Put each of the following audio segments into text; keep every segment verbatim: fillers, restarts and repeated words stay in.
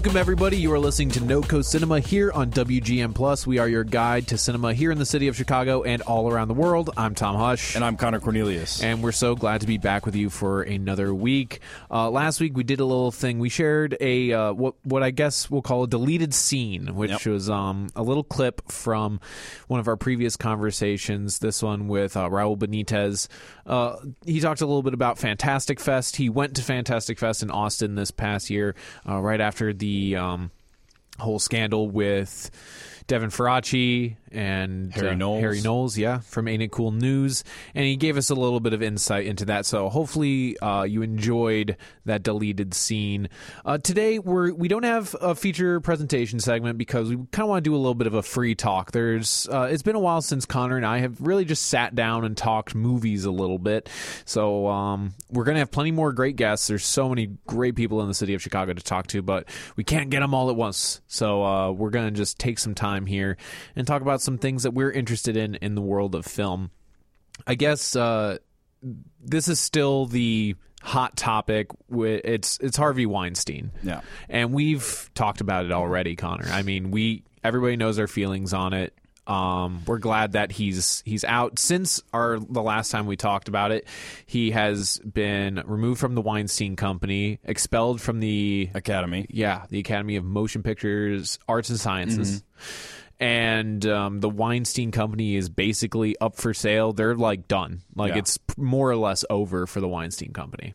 Welcome, everybody. You are listening to No Coast Cinema here on W G N Plus. We are your guide to cinema here in the city of Chicago and all around the world. I'm Tom Hush. And I'm Connor Cornelius. And we're so glad to be back with you for another week. Uh, last week, we did a little thing. We shared a uh, what what I guess we'll call a deleted scene, which yep. was um, a little clip from one of our previous conversations, this one with uh, Raul Benitez. Uh, he talked a little bit about Fantastic Fest. He went to Fantastic Fest in Austin this past year, uh, right after the um, whole scandal with Devin Faraci and Harry uh, Knowles. Harry Knowles, yeah, from Ain't It Cool News. And he gave us a little bit of insight into that. So hopefully uh, you enjoyed that deleted scene. Uh, today, we're, we don't have a feature presentation segment because we kind of want to do a little bit of a free talk. There's uh, It's been a while since Connor and I have really just sat down and talked movies a little bit. So um, we're going to have plenty more great guests. There's so many great people in the city of Chicago to talk to, but we can't get them all at once. So uh, we're going to just take some time here and talk about some things that we're interested in in the world of film. I guess uh, this is still the hot topic. It's it's Harvey Weinstein. Yeah, and we've talked about it already, Connor. I mean, we everybody knows our feelings on it. Um, we're glad that he's he's out. Since our the last time we talked about it, he has been removed from the Weinstein Company, expelled from the Academy. Yeah, the Academy of Motion Pictures Arts and Sciences. Mm-hmm. And um, the Weinstein Company is basically up for sale. They're like done. Like yeah. It's more or less over for the Weinstein Company.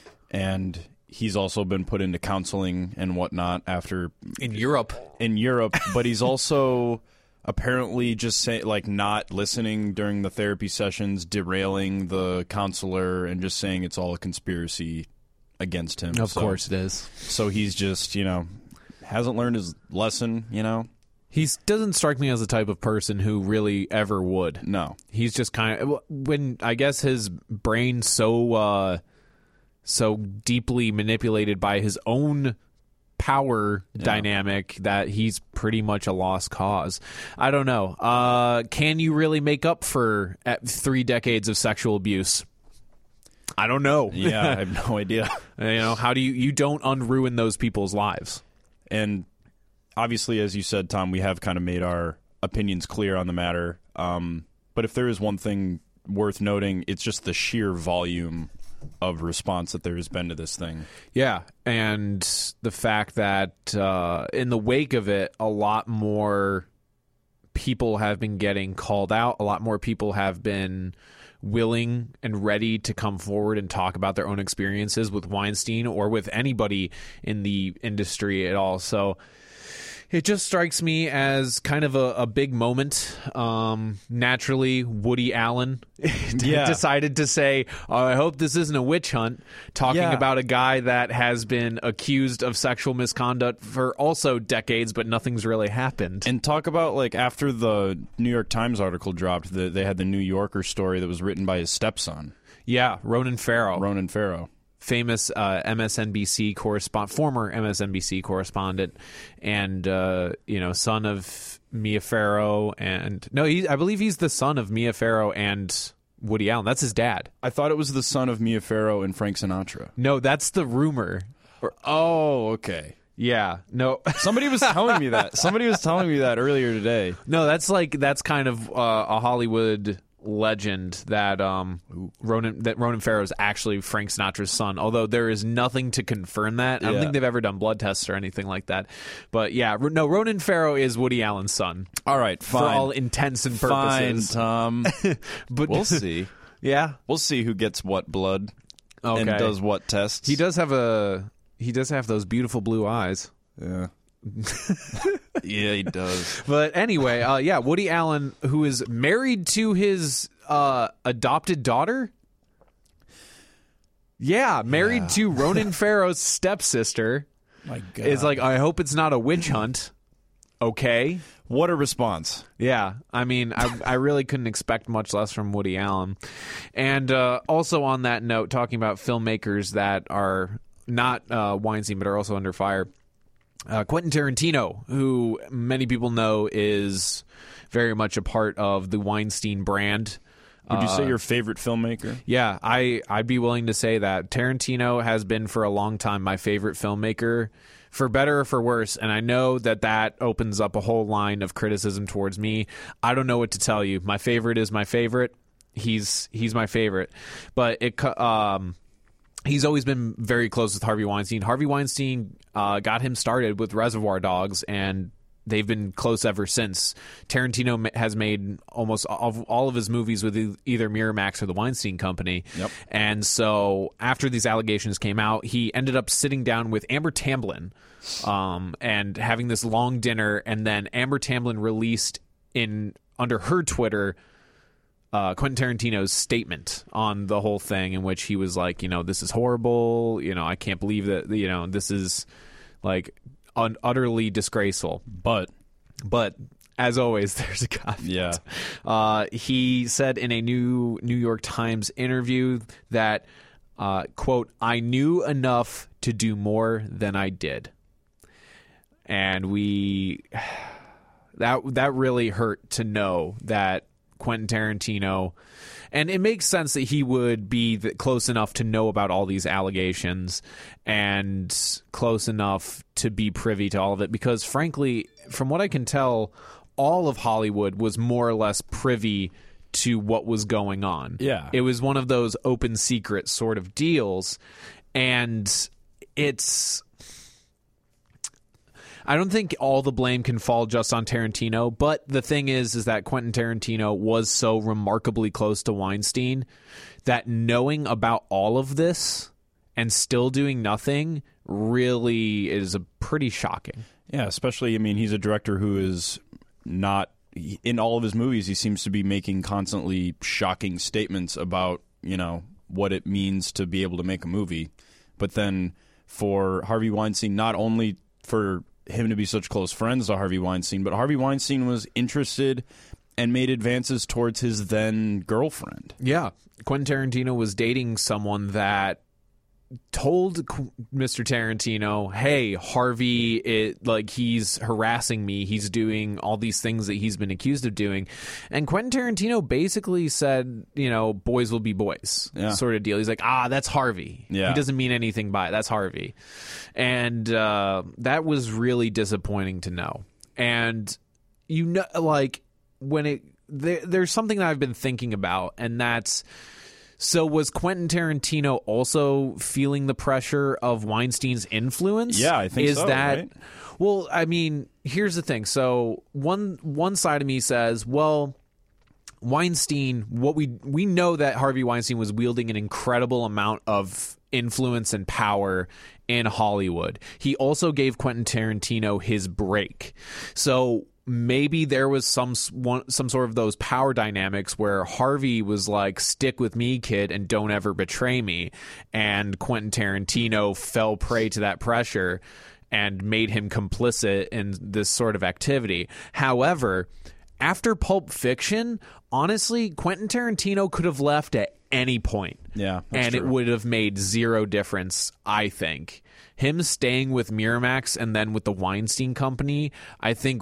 And he's also been put into counseling and whatnot after in Europe. In Europe, but he's also apparently just say, like not listening during the therapy sessions, derailing the counselor, and just saying it's all a conspiracy against him. Of so, course it is. So he's just, you know, hasn't learned his lesson, you know. He doesn't strike me as the type of person who really ever would. No. He's just kind of, when I guess his brain so uh, so deeply manipulated by his own power yeah. dynamic that he's pretty much a lost cause. I don't know. Uh, can you really make up for three decades of sexual abuse? I don't know. Yeah, I have no idea. You know, how do you, you don't unruin those people's lives? And obviously, as you said, Tom, we have kind of made our opinions clear on the matter. Um, but if there is one thing worth noting, it's just the sheer volume of response that there has been to this thing. Yeah, and the fact that uh, in the wake of it, a lot more people have been getting called out. A lot more people have been willing and ready to come forward and talk about their own experiences with Weinstein or with anybody in the industry at all. So it just strikes me as kind of a, a big moment. Um, naturally, Woody Allen yeah. decided to say, oh, I hope this isn't a witch hunt, talking yeah. about a guy that has been accused of sexual misconduct for also decades, but nothing's really happened. And talk about, like, after the New York Times article dropped, the, they had the New Yorker story that was written by his stepson. Yeah, Ronan Farrow. Ronan Farrow. Famous uh, M S N B C correspondent, former M S N B C correspondent, and uh, you know, son of Mia Farrow, and no, he, I believe he's the son of Mia Farrow and Woody Allen. That's his dad. I thought it was the son of Mia Farrow and Frank Sinatra. No, that's the rumor. Or, oh, okay. Yeah, no. Somebody was telling me that. Somebody was telling me that earlier today. No, that's like that's kind of uh, a Hollywood legend that um Ronan that Ronan Farrow is actually Frank Sinatra's son, although there is nothing to confirm that. I don't yeah. think they've ever done blood tests or anything like that. But yeah, no, Ronan Farrow is Woody Allen's son. All right, fine. For all intents and purposes. Fine, Tom. But we'll see. Yeah, we'll see who gets what blood okay. and does what tests. He does have a he does have those beautiful blue eyes. Yeah. Yeah, he does. But anyway, uh, yeah, Woody Allen, who is married to his uh, adopted daughter. Yeah, married yeah. to Ronan Farrow's stepsister. My God. Is like, I hope it's not a witch hunt. Okay. What a response. Yeah. I mean, I, I really couldn't expect much less from Woody Allen. And uh, also on that note, talking about filmmakers that are not uh, Weinstein, but are also under fire. Uh, Quentin Tarantino, who many people know is very much a part of the Weinstein brand. Would you uh, say your favorite filmmaker? Yeah, I, I'd be willing to say that. Tarantino has been for a long time my favorite filmmaker. for better or for worse. And I know that that opens up a whole line of criticism towards me. I don't know what to tell you. My favorite is my favorite. He's he's my favorite, but it um. He's always been very close with Harvey Weinstein. Harvey Weinstein uh, got him started with Reservoir Dogs, and they've been close ever since. Tarantino has made almost all of his movies with either Miramax or the Weinstein Company. Yep. And so after these allegations came out, he ended up sitting down with Amber Tamblyn um, and having this long dinner, and then Amber Tamblyn released in under her Twitter Uh, Quentin Tarantino's statement on the whole thing, in which he was like, you know, this is horrible. You know, I can't believe that, you know, this is like un- utterly disgraceful. But, but as always, there's a caveat. Yeah. Uh, he said in a new New York Times interview that, uh, quote, I knew enough to do more than I did. And we, that, that really hurt to know that Quentin Tarantino, and it makes sense that he would be the, close enough to know about all these allegations and close enough to be privy to all of it, because frankly, from what I can tell, all of Hollywood was more or less privy to what was going on. Yeah. It was one of those open secret sort of deals, and it's... I don't think all the blame can fall just on Tarantino, but the thing is, is that Quentin Tarantino was so remarkably close to Weinstein that knowing about all of this and still doing nothing really is a pretty shocking. Yeah, especially, I mean, he's a director who is not, in all of his movies, he seems to be making constantly shocking statements about, you know, what it means to be able to make a movie. But then for Harvey Weinstein, not only for him to be such close friends to Harvey Weinstein, but Harvey Weinstein was interested and made advances towards his then girlfriend. Yeah. Quentin Tarantino was dating someone that told Mister Tarantino, hey, Harvey, it, like, he's harassing me. He's doing all these things that he's been accused of doing. And Quentin Tarantino basically said, you know, boys will be boys, yeah. sort of deal. He's like, ah, that's Harvey. Yeah. He doesn't mean anything by it. That's Harvey. And uh, that was really disappointing to know. And, you know, like, when it, there, there's something that I've been thinking about, and that's, so was Quentin Tarantino also feeling the pressure of Weinstein's influence? Yeah, I think Is so. that, right? Well, I mean, here's the thing. So one one side of me says, well, Weinstein, what we we know that Harvey Weinstein was wielding an incredible amount of influence and power in Hollywood. He also gave Quentin Tarantino his break. So maybe there was some one, some sort of those power dynamics where Harvey was like, stick with me, kid, and don't ever betray me. And Quentin Tarantino fell prey to that pressure and made him complicit in this sort of activity. However, after Pulp Fiction, honestly, Quentin Tarantino could have left at any point. Yeah, that's and true. it would have made zero difference, I think. Him staying with Miramax and then with the Weinstein Company, I think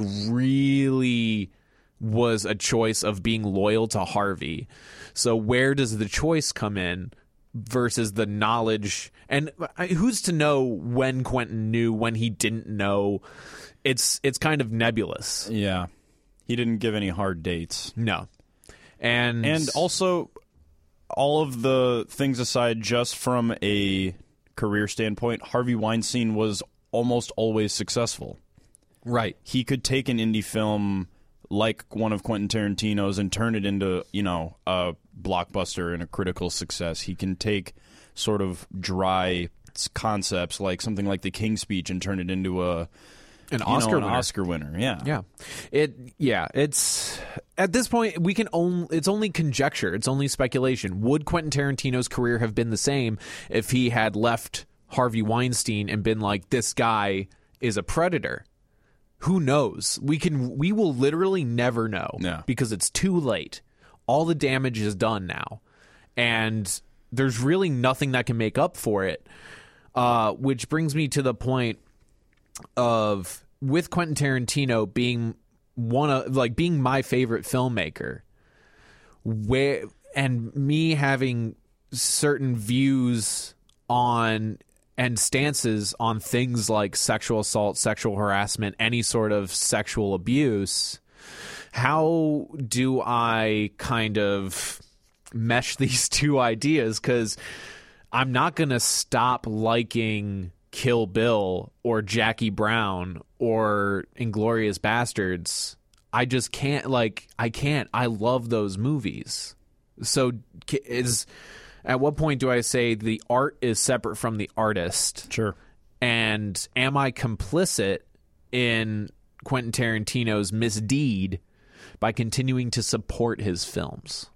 really was a choice of being loyal to Harvey. So where does the choice come in versus the knowledge? And who's to know when Quentin knew, when he didn't know? It's it's kind of nebulous. Yeah. He didn't give any hard dates. No. And And also, all of the things aside, just from a career standpoint, Harvey Weinstein was almost always successful. Right. He could take an indie film like one of Quentin Tarantino's and turn it into, you know, a blockbuster and a critical success. He can take sort of dry concepts like something like The King's Speech and turn it into a An you Oscar know, an winner. Oscar winner. Yeah. Yeah. It yeah, it's at this point we can only it's only conjecture, it's only speculation. Would Quentin Tarantino's career have been the same if he had left Harvey Weinstein and been like, this guy is a predator? Who knows? We can we will literally never know. Yeah. Because it's too late. All the damage is done now. And there's really nothing that can make up for it. Uh, which brings me to the point of, with Quentin Tarantino being one of like being my favorite filmmaker, where and me having certain views on and stances on things like sexual assault, sexual harassment, any sort of sexual abuse, how do I kind of mesh these two ideas? Because I'm not going to stop liking Kill Bill or Jackie Brown or Inglourious Bastards. I just can't, like, I can't. I love those movies. So is... At what point do I say the art is separate from the artist? Sure. And am I complicit in Quentin Tarantino's misdeed by continuing to support his films?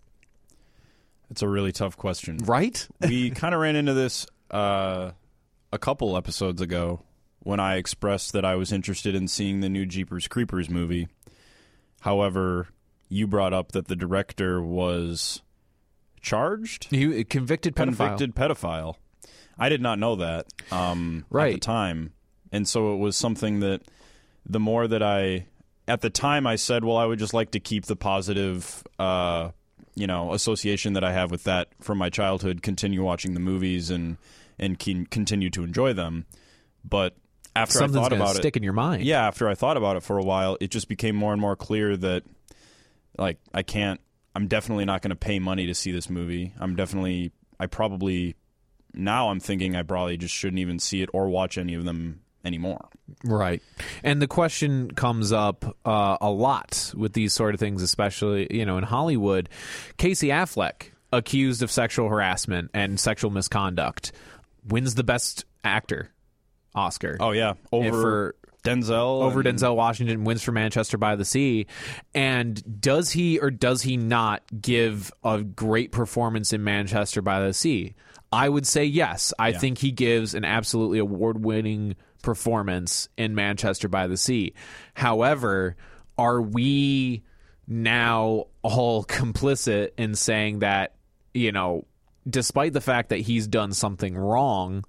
It's a really tough question. Right? We kind of ran into this uh, a couple episodes ago when I expressed that I was interested in seeing the new Jeepers Creepers movie. However, you brought up that the director was... charged? He convicted pedophile. Convicted pedophile. I did not know that um, right. at the time. And so it was something that the more that I... At the time, I said, well, I would just like to keep the positive uh, you know, association that I have with that from my childhood, continue watching the movies and, and can continue to enjoy them. But after Something's I thought gonna about it... stick in your mind. Yeah, after I thought about it for a while, it just became more and more clear that, like, I can't... I'm definitely not going to pay money to see this movie. I'm definitely, I probably, now I'm thinking I probably just shouldn't even see it or watch any of them anymore. Right. And the question comes up uh, a lot with these sort of things, especially, you know, in Hollywood. Casey Affleck, accused of sexual harassment and sexual misconduct, wins the Best Actor Oscar. Oh, yeah. Over... For, Denzel over and... Denzel Washington, wins for Manchester by the Sea. And does he or does he not give a great performance in Manchester by the Sea? I would say yes. I yeah. think he gives an absolutely award-winning performance in Manchester by the Sea. However, are we now all complicit in saying that, you know, despite the fact that he's done something wrong,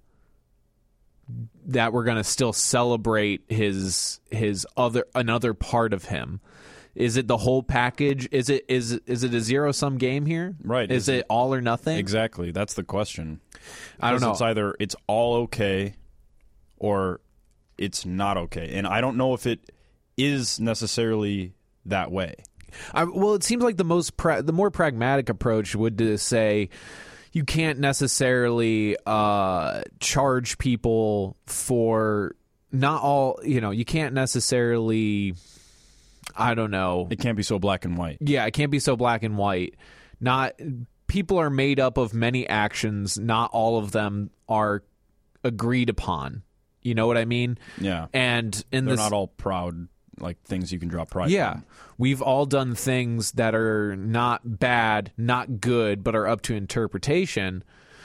that we're going to still celebrate his his other another part of him? Is it the whole package? Is it is is it a zero sum game here? Right. Is, is it, it all or nothing? Exactly. That's the question. I don't know. It's either it's all okay or it's not okay, and I don't know if it is necessarily that way. I, well, it seems like the most pra- the more pragmatic approach would to say, you can't necessarily uh, charge people for not all, you know, you can't necessarily, I don't know. It can't be so black and white. Yeah, it can't be so black and white. Not people are made up of many actions. Not all of them are agreed upon. You know what I mean? Yeah. And in They're this, not all proud, like things you can draw pride yeah. from. We've all done things that are not bad, not good, but are up to interpretation.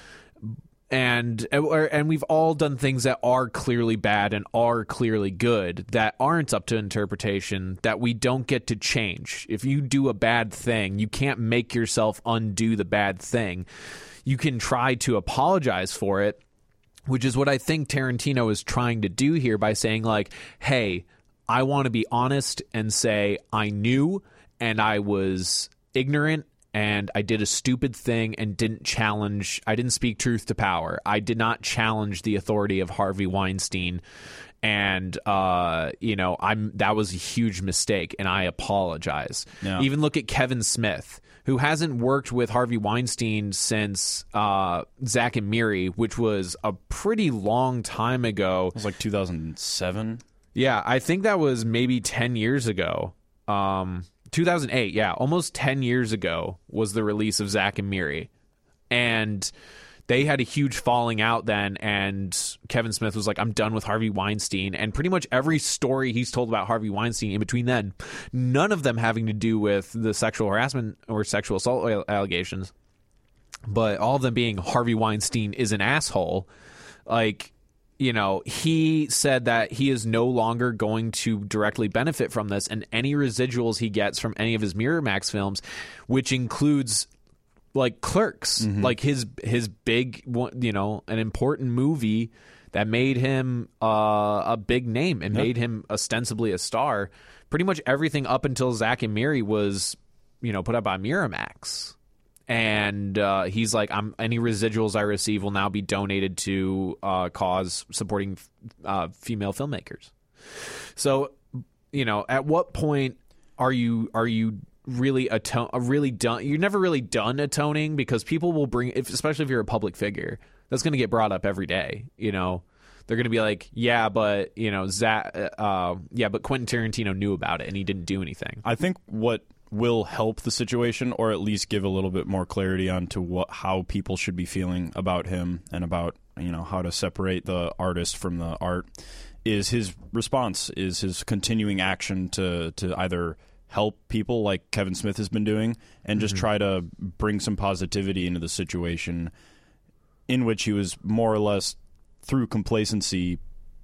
And and we've all done things that are clearly bad and are clearly good that aren't up to interpretation, that we don't get to change. If you do a bad thing, you can't make yourself undo the bad thing. You can try to apologize for it, which is what I think Tarantino is trying to do here by saying, like, hey, I want to be honest and say I knew and I was ignorant and I did a stupid thing and didn't challenge, I didn't speak truth to power. I did not challenge the authority of Harvey Weinstein. And, uh, you know, I'm that was a huge mistake and I apologize. Yeah. Even look at Kevin Smith, who hasn't worked with Harvey Weinstein since uh, Zack and Miri, which was a pretty long time ago. It was like two thousand seven. Yeah, I think that was maybe ten years ago. Um, two thousand eight, yeah, almost ten years ago was the release of Zack and Miri. And they had a huge falling out then, and Kevin Smith was like, I'm done with Harvey Weinstein. And pretty much every story he's told about Harvey Weinstein in between then, none of them having to do with the sexual harassment or sexual assault allegations, but all of them being Harvey Weinstein is an asshole. Like, you know, he said that he is no longer going to directly benefit from this, and any residuals he gets from any of his Miramax films, which includes like Clerks, mm-hmm. like his his big, you know, an important movie that made him uh, a big name and yep. made him ostensibly a star. Pretty much everything up until Zack and Miri was, you know, put up by Miramax. and uh, he's like, "I'm any residuals I receive will now be donated to uh, cause supporting uh, female filmmakers." So, you know, at what point are you are you really atone really done? You're never really done atoning, because people will bring, if, especially if you're a public figure, that's going to get brought up every day. You know, they're going to be like, "Yeah, but you know, Zach, uh, yeah, but Quentin Tarantino knew about it and he didn't do anything." I think what will help the situation, or at least give a little bit more clarity on to what how people should be feeling about him and about, you know, how to separate the artist from the art, is his response, is his continuing action to to either help people like Kevin Smith has been doing, and just mm-hmm. try to bring some positivity into the situation, in which he was more or less, through complacency,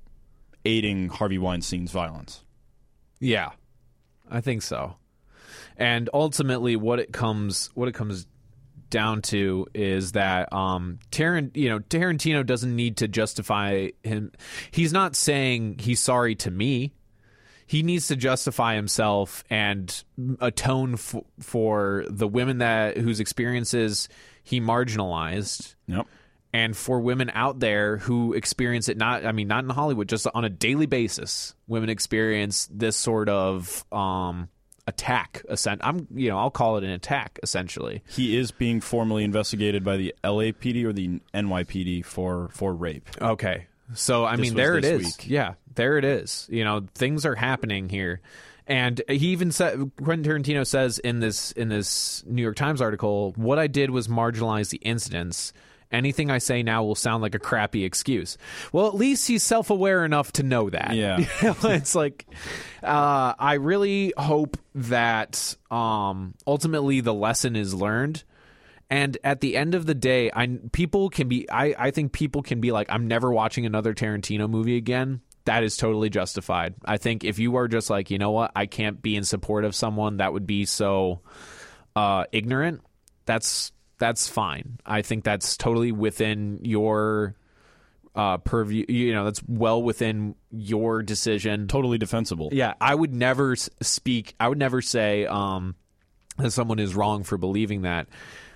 aiding Harvey Weinstein's violence. Yeah, I think so. And ultimately, what it comes what it comes down to is that um, Tarant, you know, Tarantino doesn't need to justify him. He's not saying he's sorry to me. He needs to justify himself and atone f- for the women that whose experiences he marginalized. Yep. And for women out there who experience it, not, I mean, not in Hollywood, just on a daily basis, women experience this sort of um, attack. I'm, you know, I'll call it an attack, essentially. He is being formally investigated by the L A P D or the N Y P D for, for rape. Okay. So, I this mean, there it is. Week. Yeah, there it is. You know, things are happening here. And he even said, Quentin Tarantino says in this in this New York Times article, "What I did was marginalize the incidents. Anything I say now will sound like a crappy excuse." Well, at least he's self-aware enough to know that. Yeah. It's like, uh, I really hope that um, ultimately the lesson is learned. And at the end of the day, I people can be. I, I think people can be like, "I'm never watching another Tarantino movie again." That is totally justified. I think if you are just like, you know what, I can't be in support of someone that would be so uh, ignorant, that's that's fine. I think that's totally within your uh, purview. You know, that's well within your decision. Totally defensible. Yeah, I would never speak. I would never say um, that someone is wrong for believing that.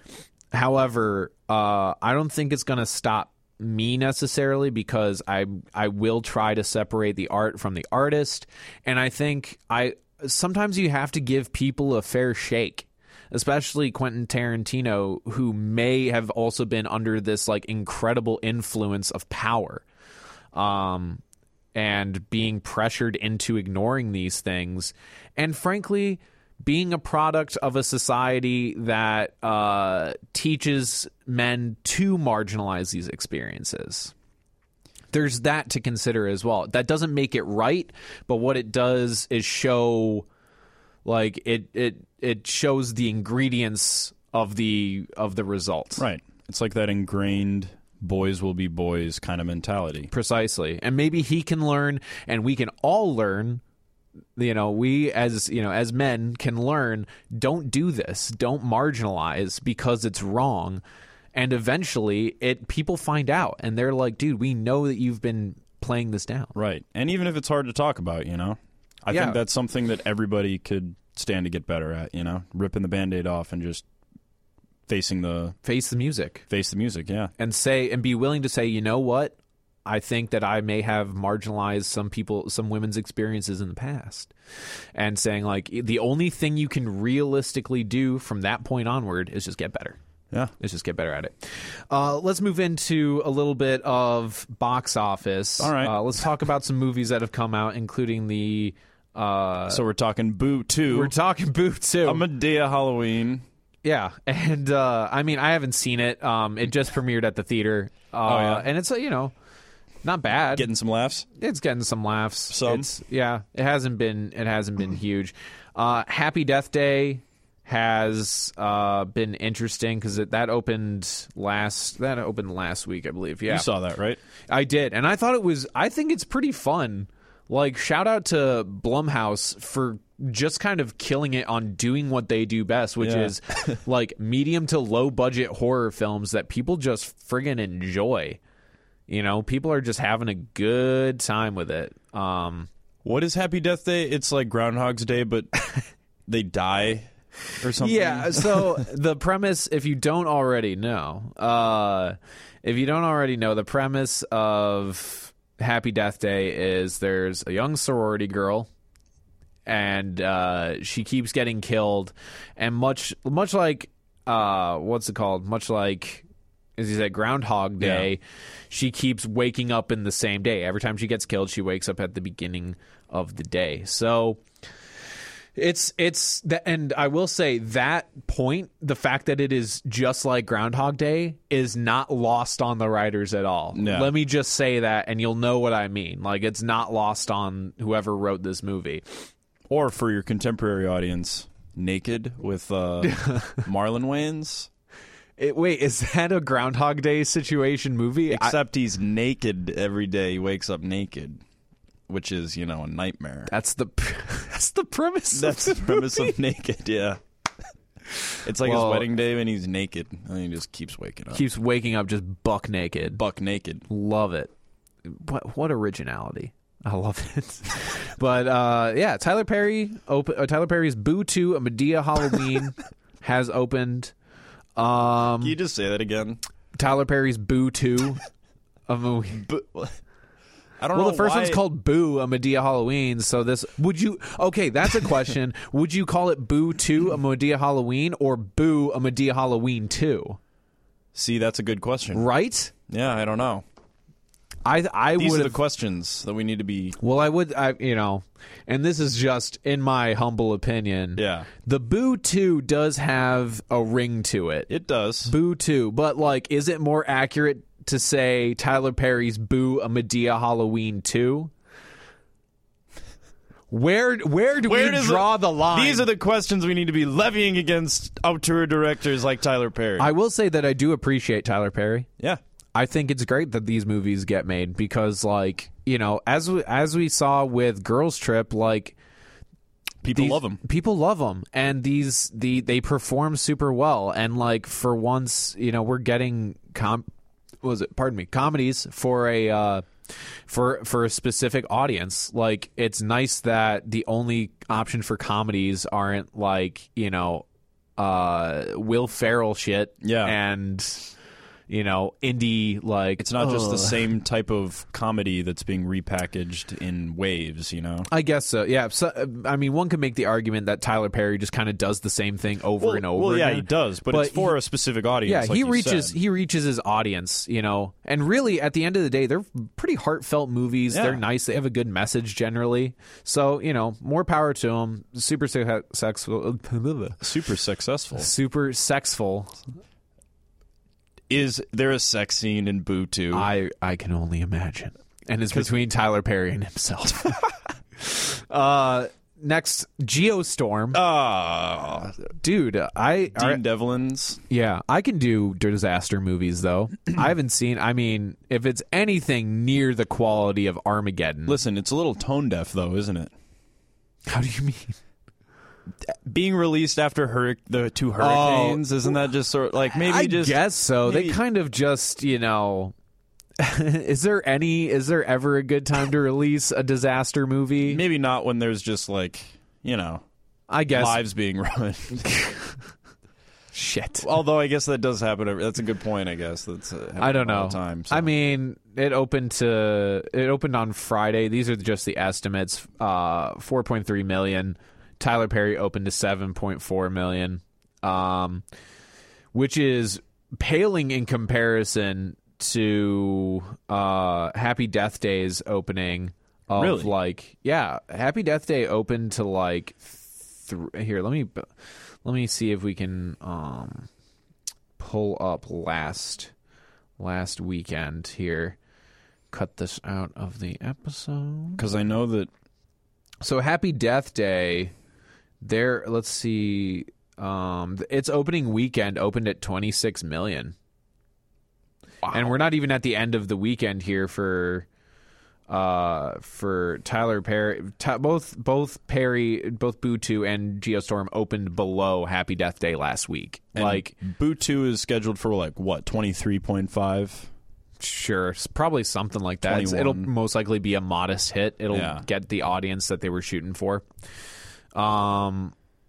However, uh, I don't think it's going to stop me necessarily, because I I will try to separate the art from the artist, and I think I sometimes you have to give people a fair shake, especially Quentin Tarantino, who may have also been under this like incredible influence of power, um, and being pressured into ignoring these things, and frankly, being a product of a society that uh, teaches men to marginalize these experiences. There's that to consider as well. That doesn't make it right, but what it does is show, like it it it shows the ingredients of the of the result. Right. It's like that ingrained boys will be boys kind of mentality. Precisely. And maybe he can learn, and we can all learn. You know, we as you know as men can learn, don't do this, don't marginalize because it's wrong, and eventually it people find out and they're like, dude, we know that you've been playing this down. Right. And even if it's hard to talk about, you know, I yeah. think that's something that everybody could stand to get better at, you know, ripping the Band-Aid off and just facing the face the music face the music yeah and say and be willing to say, you know what, I think that I may have marginalized some people, some women's experiences in the past, and saying like the only thing you can realistically do from that point onward is just get better. Yeah, let's just get better at it. Uh, let's move into a little bit of box office. All right, uh, let's talk about some movies that have come out, including the. Uh, so we're talking Boo two. We're talking Boo two. A Madea Halloween. Yeah, and uh, I mean I haven't seen it. Um, it just premiered at the theater. Uh, oh yeah, and it's uh, you know. Not bad. Getting some laughs. It's getting some laughs. Some. It's, yeah, it hasn't been. It hasn't been huge. Uh, Happy Death Day has uh, been interesting because that opened last. That opened last week, I believe. Yeah, you saw that, right? I did, and I thought it was. I think it's pretty fun. Like, shout out to Blumhouse for just kind of killing it on doing what they do best, which yeah. is like medium to low budget horror films that people just friggin' enjoy. You know, people are just having a good time with it. Um, what is Happy Death Day? It's like Groundhog's Day, but they die or something. Yeah, so the premise, if you don't already know, uh, if you don't already know, the premise of Happy Death Day is there's a young sorority girl, and uh, she keeps getting killed, and much much like uh, what's it called? Much like, as you said, Groundhog Day, yeah. She keeps waking up in the same day. Every time she gets killed, she wakes up at the beginning of the day. So it's it's that, and I will say that point, the fact that it is just like Groundhog Day is not lost on the writers at all. No. Let me just say that, and you'll know what I mean. Like, it's not lost on whoever wrote this movie. Or for your contemporary audience, Naked with uh, Marlon Wayans. It, wait, is that a Groundhog Day situation movie? Except I, he's naked every day. He wakes up naked, which is, you know, a nightmare. That's the that's the premise. That's of the, the premise movie. of Naked. Yeah, it's like well, his wedding day and he's naked, and he just keeps waking up. Keeps waking up just buck naked. Buck naked. Love it. What what originality. I love it. But uh, yeah, Tyler Perry. Open, uh, Tyler Perry's Boo two: A Medea Halloween has opened. Um, Can you just say that again? Tyler Perry's Boo two, a movie. Bo- I don't well, know. the first why... one's called Boo: A Medea Halloween. So this would you? Okay, that's a question. Would you call it Boo two: A Medea Halloween or Boo: A Medea Halloween two? See, that's a good question. Right? Yeah, I don't know. I I These would are the questions that we need to be. Well, I would, I you know, and this is just in my humble opinion. Yeah, the Boo two does have a ring to it. It does. Boo two, but like, is it more accurate to say Tyler Perry's Boo: A Medea Halloween two? Where where do Where we draw the, the line? These are the questions we need to be levying against auteur directors like Tyler Perry. I will say that I do appreciate Tyler Perry. Yeah. I think it's great that these movies get made because, like, you know, as we, as we saw with Girls Trip, like, people these, love them. People love them, and these the they perform super well. And like, for once, you know, we're getting com what was it? Pardon me, comedies for a uh, for for a specific audience. Like, it's nice that the only option for comedies aren't like, you know, uh, Will Ferrell shit. Yeah. And you know, indie, like... It's not ugh. just the same type of comedy that's being repackaged in waves, you know? I guess so, yeah. So, I mean, one could make the argument that Tyler Perry just kind of does the same thing over well, and over well, yeah, again. he does, but, But it's for he, a specific audience, yeah, like he you reaches said. he reaches his audience, you know. And really, at the end of the day, they're pretty heartfelt movies. Yeah. They're nice. They have a good message generally. So, you know, more power to them. Super se- sexful. Super successful. Super sexful. Is there a sex scene in Boo two? I, I can only imagine. And it's between Tyler Perry and himself. uh, next, Geostorm. Ah, Dude, I... Dean are, Devlin's. yeah, I can do disaster movies, though. I haven't seen... I mean, if it's anything near the quality of Armageddon... Listen, it's a little tone deaf, though, isn't it? How do you mean? Being released after hur- the two hurricanes, Oh, isn't that just sort of like maybe I just guess so. maybe, They kind of just, you know... is there any... Is there ever a good time to release a disaster movie? maybe not when there's just like, you know, I guess... lives being ruined. Shit. Although I guess that does happen. Every, that's a good point. I guess that's. Uh, I don't know. all the time. So. I mean, it opened to it opened on Friday. These are just the estimates. Uh, four point three million. Tyler Perry opened to seven point four million, um, which is paling in comparison to uh, Happy Death Day's opening. Of Really? Like, yeah, Happy Death Day opened to like. Th- here, let me let me see if we can um, pull up last last weekend here. Cut this out of the episode because I know that. So Happy Death Day, there. Let's see. Um, its opening weekend opened at twenty-six million, Wow. and we're not even at the end of the weekend here for. Uh, for Tyler Perry, t- both both Perry, both Boo two and Geostorm opened below Happy Death Day last week. And like Boo two is scheduled for like what twenty-three point five. Sure, it's probably something like that. It's, it'll most likely be a modest hit. It'll Yeah. get the audience that they were shooting for. Um,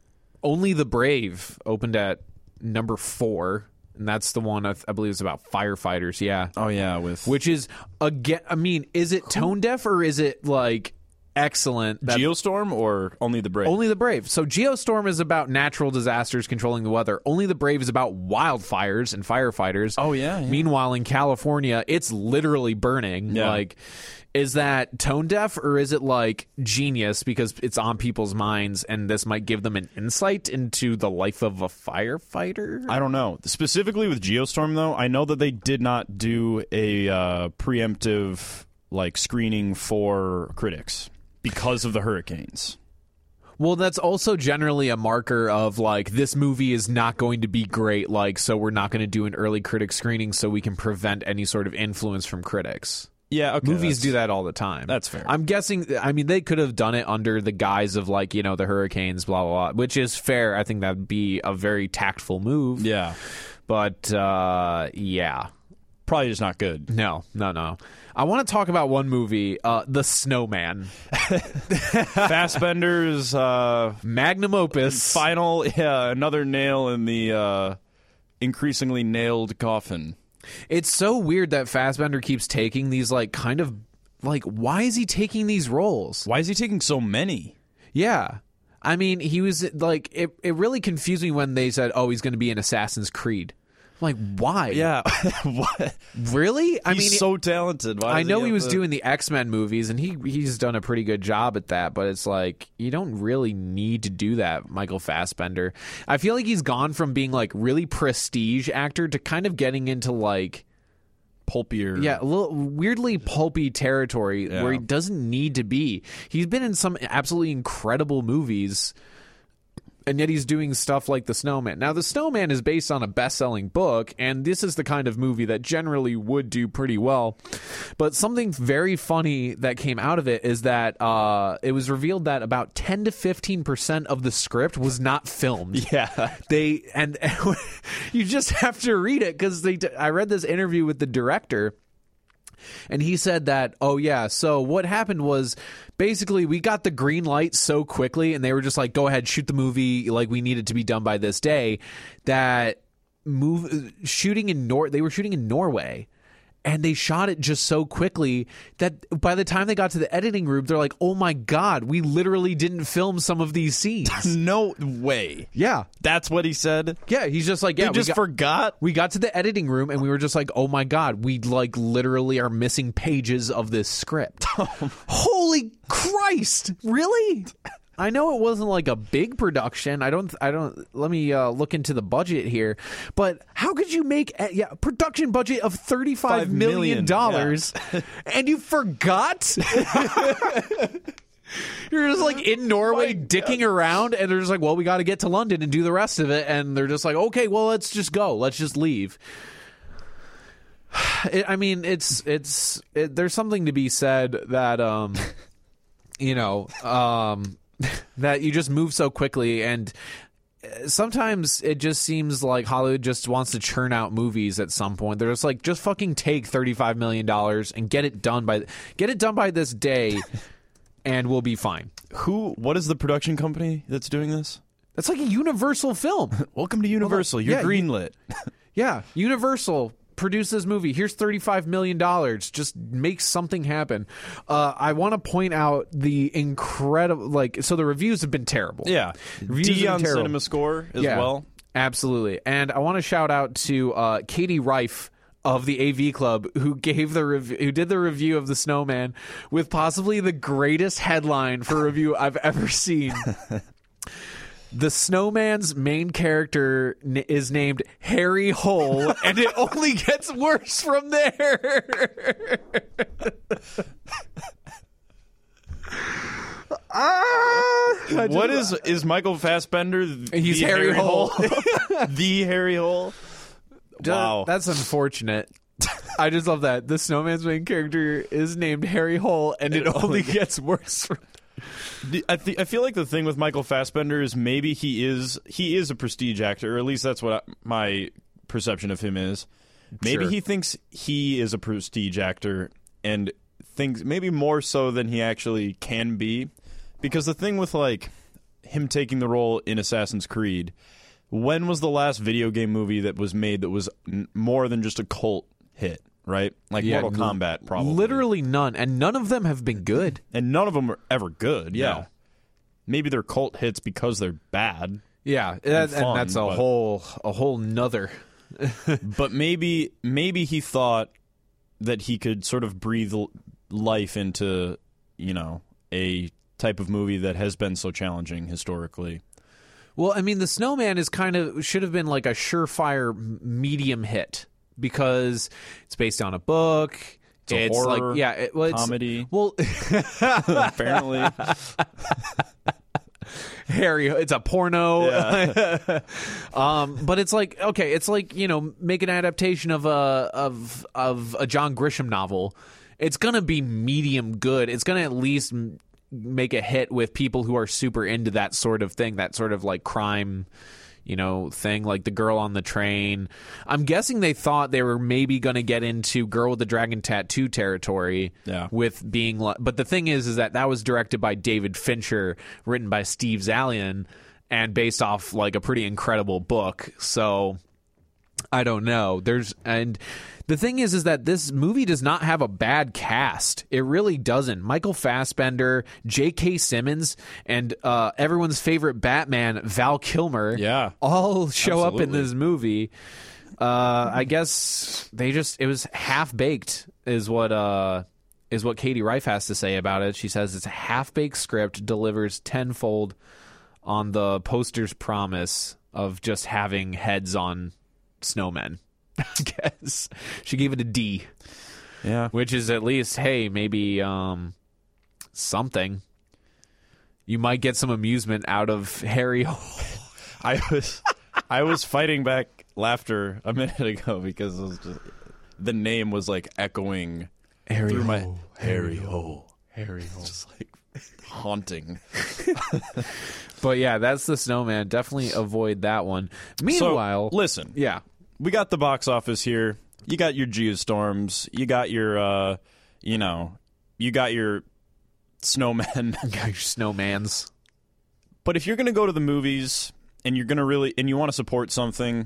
Only the Brave opened at number four, and that's the one I, th- I believe is about firefighters. Yeah. Oh yeah, with Which is again. I mean, is it tone deaf or is it like excellent? That Geostorm or Only the Brave? Only the Brave. So Geostorm is about natural disasters controlling the weather. Only the Brave is about wildfires and firefighters. Oh, yeah, yeah. Meanwhile, in California, it's literally burning. Yeah. Like, is that tone deaf or is it like genius because it's on people's minds and this might give them an insight into the life of a firefighter? I don't know. Specifically with Geostorm, though, I know that they did not do a uh, preemptive like screening for critics because of the hurricanes. Well, that's also generally a marker of like this movie is not going to be great, like so we're not going to do an early critic screening so we can prevent any sort of influence from critics. Yeah, okay. Movies that's- do that all the time. That's fair. I'm guessing. I mean, they could have done it under the guise of like you know the hurricanes, blah blah blah, which is fair. I think that'd be a very tactful move. Yeah. But uh, yeah, Probably just not good. no, no, no. I want to talk about one movie, uh, The Snowman, Fassbender's uh, magnum opus. final, yeah, another nail in the uh, increasingly nailed coffin. It's so weird that Fassbender keeps taking these like kind of like why is he taking these roles? Why is he taking so many? Yeah. I mean, he was like it it really confused me when they said, "Oh, he's going to be in Assassin's Creed." I'm like, why? Yeah. What? Really? I He's mean, so talented. Why I does know he, he have was to- doing the X-Men movies and he he's done a pretty good job at that, but it's like you don't really need to do that, Michael Fassbender. I feel like he's gone from being like really prestige actor to kind of getting into like pulpier. yeah, a little weirdly pulpy territory Yeah. where he doesn't need to be. He's been in some absolutely incredible movies, and yet he's doing stuff like The Snowman. Now, The Snowman is based on a best-selling book, and this is the kind of movie that generally would do pretty well. But something very funny that came out of it is that uh, it was revealed that about ten to fifteen percent of the script was not filmed. Yeah. They and you just have to read it because they. I read this interview with the director, and he said that, oh yeah, so what happened was basically we got the green light so quickly, and they were just like, go ahead, shoot the movie, like we need it to be done by this day. That move shooting in Nor they were shooting in Norway. And they shot it just so quickly that by the time they got to the editing room, they're like, oh my God, we literally didn't film some of these scenes. No way. Yeah. That's what he said? Yeah, he's just like, yeah, They we just got- forgot? We got to the editing room and we were just like, oh my God, we like literally are missing pages of this script. Holy Christ. Really? I know it wasn't like a big production. I don't, I don't, let me uh, look into the budget here. But how could you make a yeah, production budget of thirty-five Five million, million dollars and you forgot? You're just like in Norway My dicking around, and they're just like, well, we got to get to London and do the rest of it. And they're just like, okay, well, let's just go. Let's just leave. It, I mean, it's, it's, it, there's something to be said that, um, you know, um, that you just move so quickly, and sometimes it just seems like Hollywood just wants to churn out movies at some point. They're just like, just fucking take thirty-five million dollars and get it done by get it done by this day, and we'll be fine. Who? What is the production company that's doing this? That's like a Universal film. Welcome to Universal. You're yeah, you- greenlit. Yeah, Universal produce this movie. Here's thirty-five million dollars. Just make something happen. Uh, I want to point out the incredible, like, so the reviews have been terrible. Yeah. Reviews D have been on terrible. Cinema Score as Yeah, well. absolutely. And I want to shout out to uh, Katie Reif of the A V Club, who gave the rev- who did the review of The Snowman with possibly the greatest headline for a review I've ever seen. The Snowman's main character n- is named Harry Hole, and it only gets worse from there. ah, I What just- is is Michael Fassbender? th- He's the Harry Hole. The Harry Hole. Wow. That's unfortunate. I just love that. The Snowman's main character is named Harry Hole, and it, It only only gets worse from The- I, th- I feel like the thing with Michael Fassbender is maybe he is he is a prestige actor, or at least that's what I, my perception of him is. Maybe Sure. he thinks he is a prestige actor, and thinks maybe more so than he actually can be. Because the thing with like him taking the role in Assassin's Creed, when was the last video game movie that was made that was n- more than just a cult hit, right? Like Yeah, Mortal n- Kombat, probably. Literally none, and none of them have been good. And none of them are ever good, yeah. No. Maybe they're cult hits because they're bad. Yeah, that, fun, and that's a but- whole a whole nother. But maybe maybe he thought that he could sort of breathe l- life into, you know, a type of movie that has been so challenging historically. Well, I mean, The Snowman is kind of should have been like a surefire m- medium hit because it's based on a book. It's a horror, like yeah, it, well, it's, comedy. Well, Apparently. Harry, it's a porno. Yeah. um, but it's like okay, it's like you know, make an adaptation of a of of a John Grisham novel. It's gonna be medium good. It's gonna at least m- make a hit with people who are super into that sort of thing, that sort of like crime, you know, thing, like The Girl on the Train. I'm guessing they thought they were maybe going to get into Girl with the Dragon Tattoo territory Yeah. with being like, but the thing is, is that that was directed by David Fincher, written by Steve Zalian, and based off like a pretty incredible book. So I don't know. There's, and the thing is, is that this movie does not have a bad cast. It really doesn't. Michael Fassbender, J K. Simmons, and uh, everyone's favorite Batman, Val Kilmer, Yeah. all show up in Absolutely. this movie. Uh, I guess they just, it was half baked, is what uh, is what Katie Rife has to say about it. She says it's a half baked script, delivers tenfold on the poster's promise of just having heads on snowmen. I guess she gave it a D, Yeah. which is at least, hey, maybe um, something. You might get some amusement out of Harry. I was I was fighting back laughter a minute ago because it was just, the name was like echoing Harry through my Ho, Harry Ho. Harry Ho. Just like haunting. But yeah, that's The Snowman. Definitely avoid that one. Meanwhile, so, listen. yeah, We got the box office here. You got your Geostorms. You got your, uh, you know, you got your snowmen. you got your snowmans. But if you're going to go to the movies and you're going to really, and you want to support something,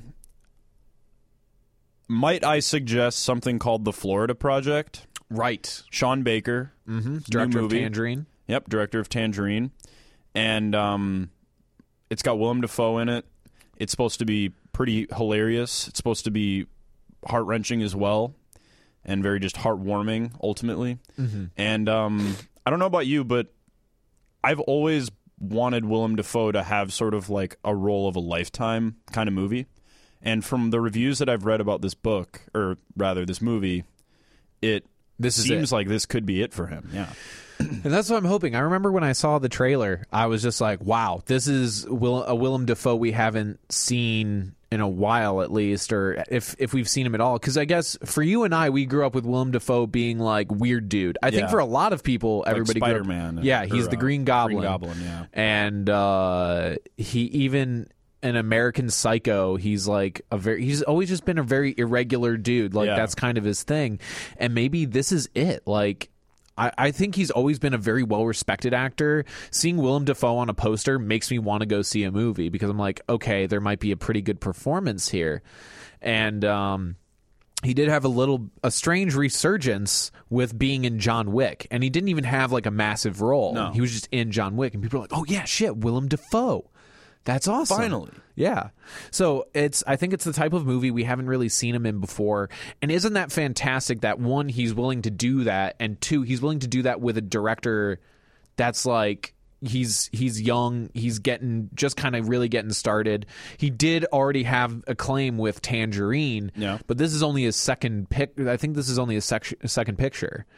might I suggest something called The Florida Project? Right. Sean Baker, Mm-hmm. Director of movie. Tangerine. Yep, director of Tangerine. And um, it's got Willem Dafoe in it. It's supposed to be pretty hilarious. It's supposed to be heart-wrenching as well, and very just heartwarming, ultimately. Mm-hmm. And um, I don't know about you, but I've always wanted Willem Dafoe to have sort of like a role of a lifetime kind of movie. And from the reviews that I've read about this book, or rather this movie, it This is seems it. like this could be it for him. Yeah. And that's what I'm hoping. I remember when I saw the trailer, I was just like, wow, this is Will- a Willem Dafoe we haven't seen in a while, at least, or if if we've seen him at all. Because I guess for you and I, we grew up with Willem Dafoe being like weird dude. I think Yeah. for a lot of people, everybody grew up- Spider-Man. Yeah, he's or, the uh, Green Goblin. Green Goblin, yeah. And uh, he even in American Psycho, he's like a very he's always just been a very irregular dude. Like Yeah. that's kind of his thing. And maybe this is it. Like I, I think he's always been a very well-respected actor. Seeing Willem Dafoe on a poster makes me want to go see a movie because I'm like, okay, there might be a pretty good performance here. And um, he did have a little, a strange resurgence with being in John Wick. And he didn't even have like a massive role. No. He was just in John Wick. And people are like, oh yeah, shit, Willem Dafoe. That's awesome. Finally. Yeah. So it's I think it's the type of movie we haven't really seen him in before. And isn't that fantastic that one, he's willing to do that, and two, he's willing to do that with a director that's like he's he's young, he's getting just kind of really getting started. He did already have acclaim with Tangerine, Yeah. but this is only his second pick. I think this is only his sec- second picture.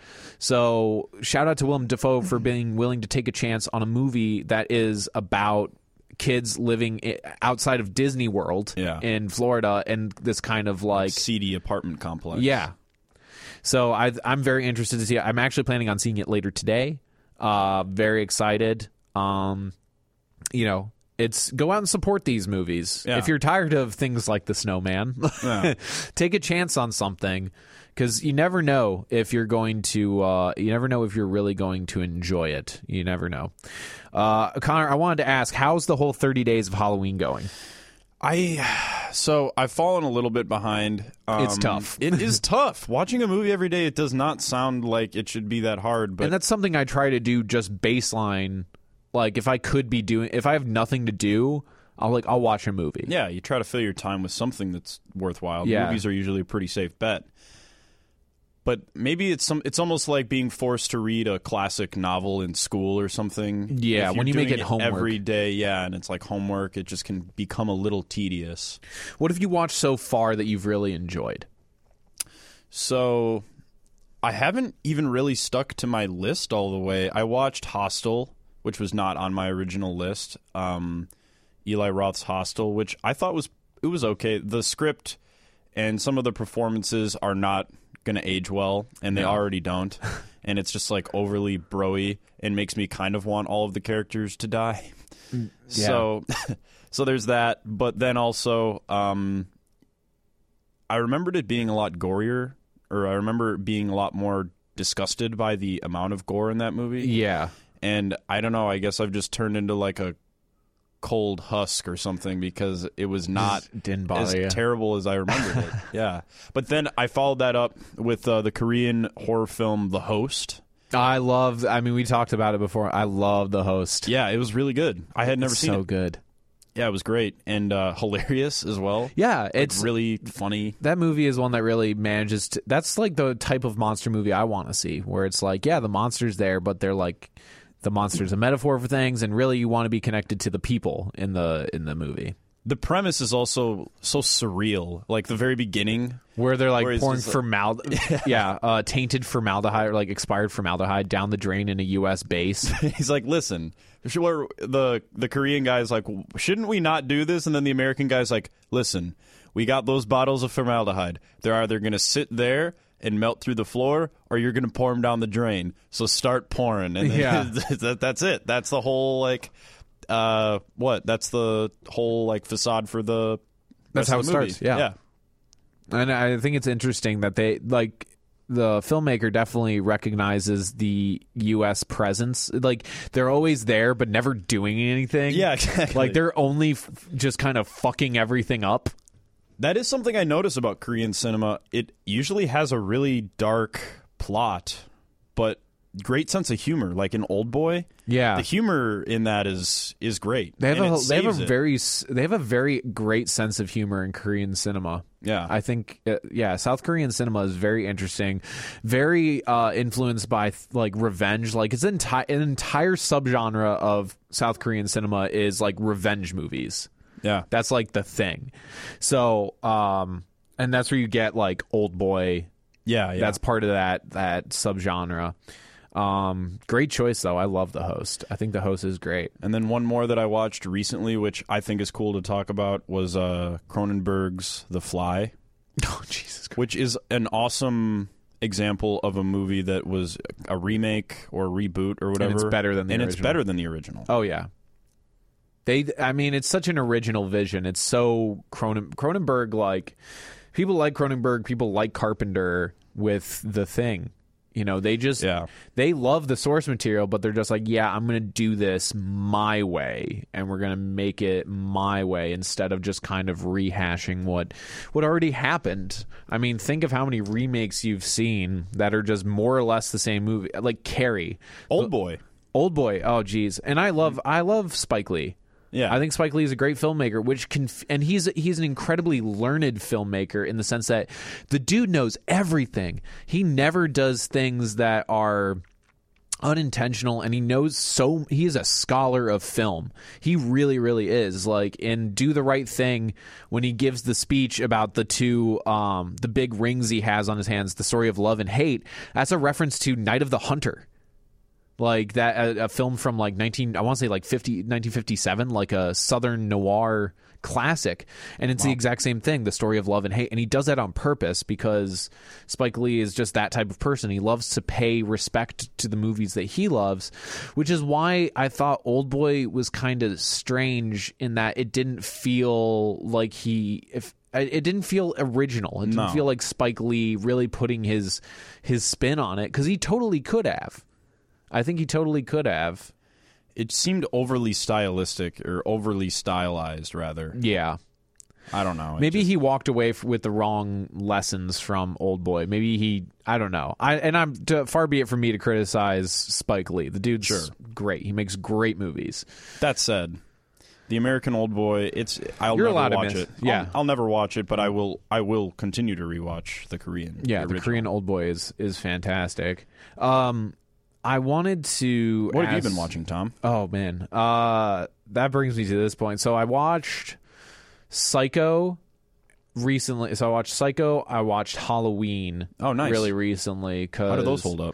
So shout out to Willem Dafoe for being willing to take a chance on a movie that is about kids living i- outside of Disney World Yeah. in Florida and this kind of like seedy apartment complex. yeah. So I, I'm very interested to see it. I'm actually planning on seeing it later today. Uh, very excited. Um, you know, It's go out and support these movies. Yeah. If you're tired of things like The Snowman, Yeah. take a chance on something, because you never know if you're going to. Uh, you never know if you're really going to enjoy it. You never know. Uh, Connor, I wanted to ask, how's the whole thirty days of Halloween going? I so I've fallen a little bit behind. Um, It's tough. It is tough. Watching a movie every day, it does not sound like it should be that hard. But And that's something I try to do just baseline. Like, if I could be doing, if I have nothing to do, I'll like I'll watch a movie. yeah, you try to fill your time with something that's worthwhile. Yeah. Movies are usually a pretty safe bet. But maybe it's some. It's almost like being forced to read a classic novel in school or something. Yeah, If when you're you make doing it homework. every day. Yeah, and it's like homework. It just can become a little tedious. What have you watched so far that you've really enjoyed? So, I haven't even really stuck to my list all the way. I watched Hostel, which was not on my original list. Um, Eli Roth's Hostel, which I thought was it was okay. The script and some of the performances are not going to age well, and they No. already don't. And it's just like overly bro-y and makes me kind of want all of the characters to die. So, so there's that. But then also, um, I remembered it being a lot gorier, or I remember being a lot more disgusted by the amount of gore in that movie. Yeah. And I don't know, I guess I've just turned into like a cold husk or something because it was not Didn't as bother you. terrible as I remembered it. Yeah. But then I followed that up with uh, the Korean horror film The Host. I love. I mean, we talked about it before. I love The Host. Yeah, it was really good. I had never It's seen so it. good. Yeah, it was great and uh, hilarious as well. Yeah, Like, it's really funny. that movie is one that really manages to. That's like the type of monster movie I want to see, where it's like, yeah, the monster's there, but they're like, the monster's a metaphor for things, and really you want to be connected to the people in the in the movie. The premise is also so surreal. Like the very beginning, Where they're like Where it's pouring just like- formaldehyde, yeah, uh, tainted formaldehyde or like expired formaldehyde down the drain in a U S base. he's like, "Listen, sure." The the Korean guy's like, "Shouldn't we not do this?" And then the American guy's like, "Listen, we got those bottles of formaldehyde. They're either going to sit there and melt through the floor, or you're going to pour them down the drain. So start pouring." And then Yeah. that, that's it. That's the whole like, uh, what? That's the whole like facade for the. That's rest how of it the movie. starts, yeah. And I think it's interesting that they like the filmmaker definitely recognizes the U S presence. Like they're always there, but never doing anything. Yeah, exactly. Like they're only f- just kind of fucking everything up. That is something I notice about Korean cinema. It usually has a really dark plot, but great sense of humor. Like in Old Boy, Yeah, the humor in that is is great. they have and a it they have saves a it. very s- they have a very great sense of humor in Korean cinema. yeah. I think, uh, yeah, South Korean cinema is very interesting, very uh, influenced by th- like revenge. Like it's enti- an entire subgenre of South Korean cinema is like revenge movies. yeah. That's like the thing. So, um, and that's where you get like Old Boy. Yeah, yeah. That's part of that that subgenre. Um, great choice though. I love The Host. I think The Host is great. And then one more that I watched recently, which I think is cool to talk about, was uh, Cronenberg's The Fly, Oh Jesus Christ! which is an awesome example of a movie that was a remake or reboot or whatever. it's better than the and original. it's better than the original. Oh yeah. They, I mean, it's such an original vision. It's so Cronen, Cronenberg. Like people like Cronenberg. People like Carpenter with The Thing. You know, they just Yeah. they love the source material, but they're just like, yeah, I'm going to do this my way, and we're going to make it my way instead of just kind of rehashing what what already happened. I mean, think of how many remakes you've seen that are just more or less the same movie, like Carrie, Old Boy. Old Boy. Oh, geez, and I love I love Spike Lee. Yeah. I think Spike Lee is a great filmmaker, which can, and he's he's an incredibly learned filmmaker in the sense that the dude knows everything. He never does things that are unintentional, and he knows so he is a scholar of film. He really, really is. Like in Do the Right Thing, when he gives the speech about the two, um, the big rings he has on his hands, the story of love and hate. That's a reference to Night of the Hunter. like that a, a film from like nineteen I want to say like fifty nineteen fifty-seven, like a Southern noir classic, and it's wow. the exact same thing, the story of love and hate, and he does that on purpose because Spike Lee is just that type of person. He loves to pay respect to the movies that he loves, which is why I thought Oldboy was kind of strange in that it didn't feel like he if it didn't feel original. It didn't no. feel like Spike Lee really putting his his spin on it, because he totally could have. I think he totally could have. It seemed overly stylistic, or overly stylized, rather. Yeah. I don't know. Maybe just... he walked away f- with the wrong lessons from Oldboy. Maybe he, I don't know. I and I'm to, far be it from me to criticize Spike Lee. The dude's sure. great. He makes great movies. That said, the American Oldboy, it's I'll You're never allowed watch to miss, it. Yeah, I'll, I'll never watch it, but I will. I will continue to rewatch the Korean. Yeah, the, the Korean Oldboy is is fantastic. Um. I wanted to What ask, have you been watching, Tom? Oh, man. Uh, that brings me to this point. So I watched Psycho recently. So I watched Psycho. I watched Halloween Oh, nice. really recently. Cause, How do those hold up?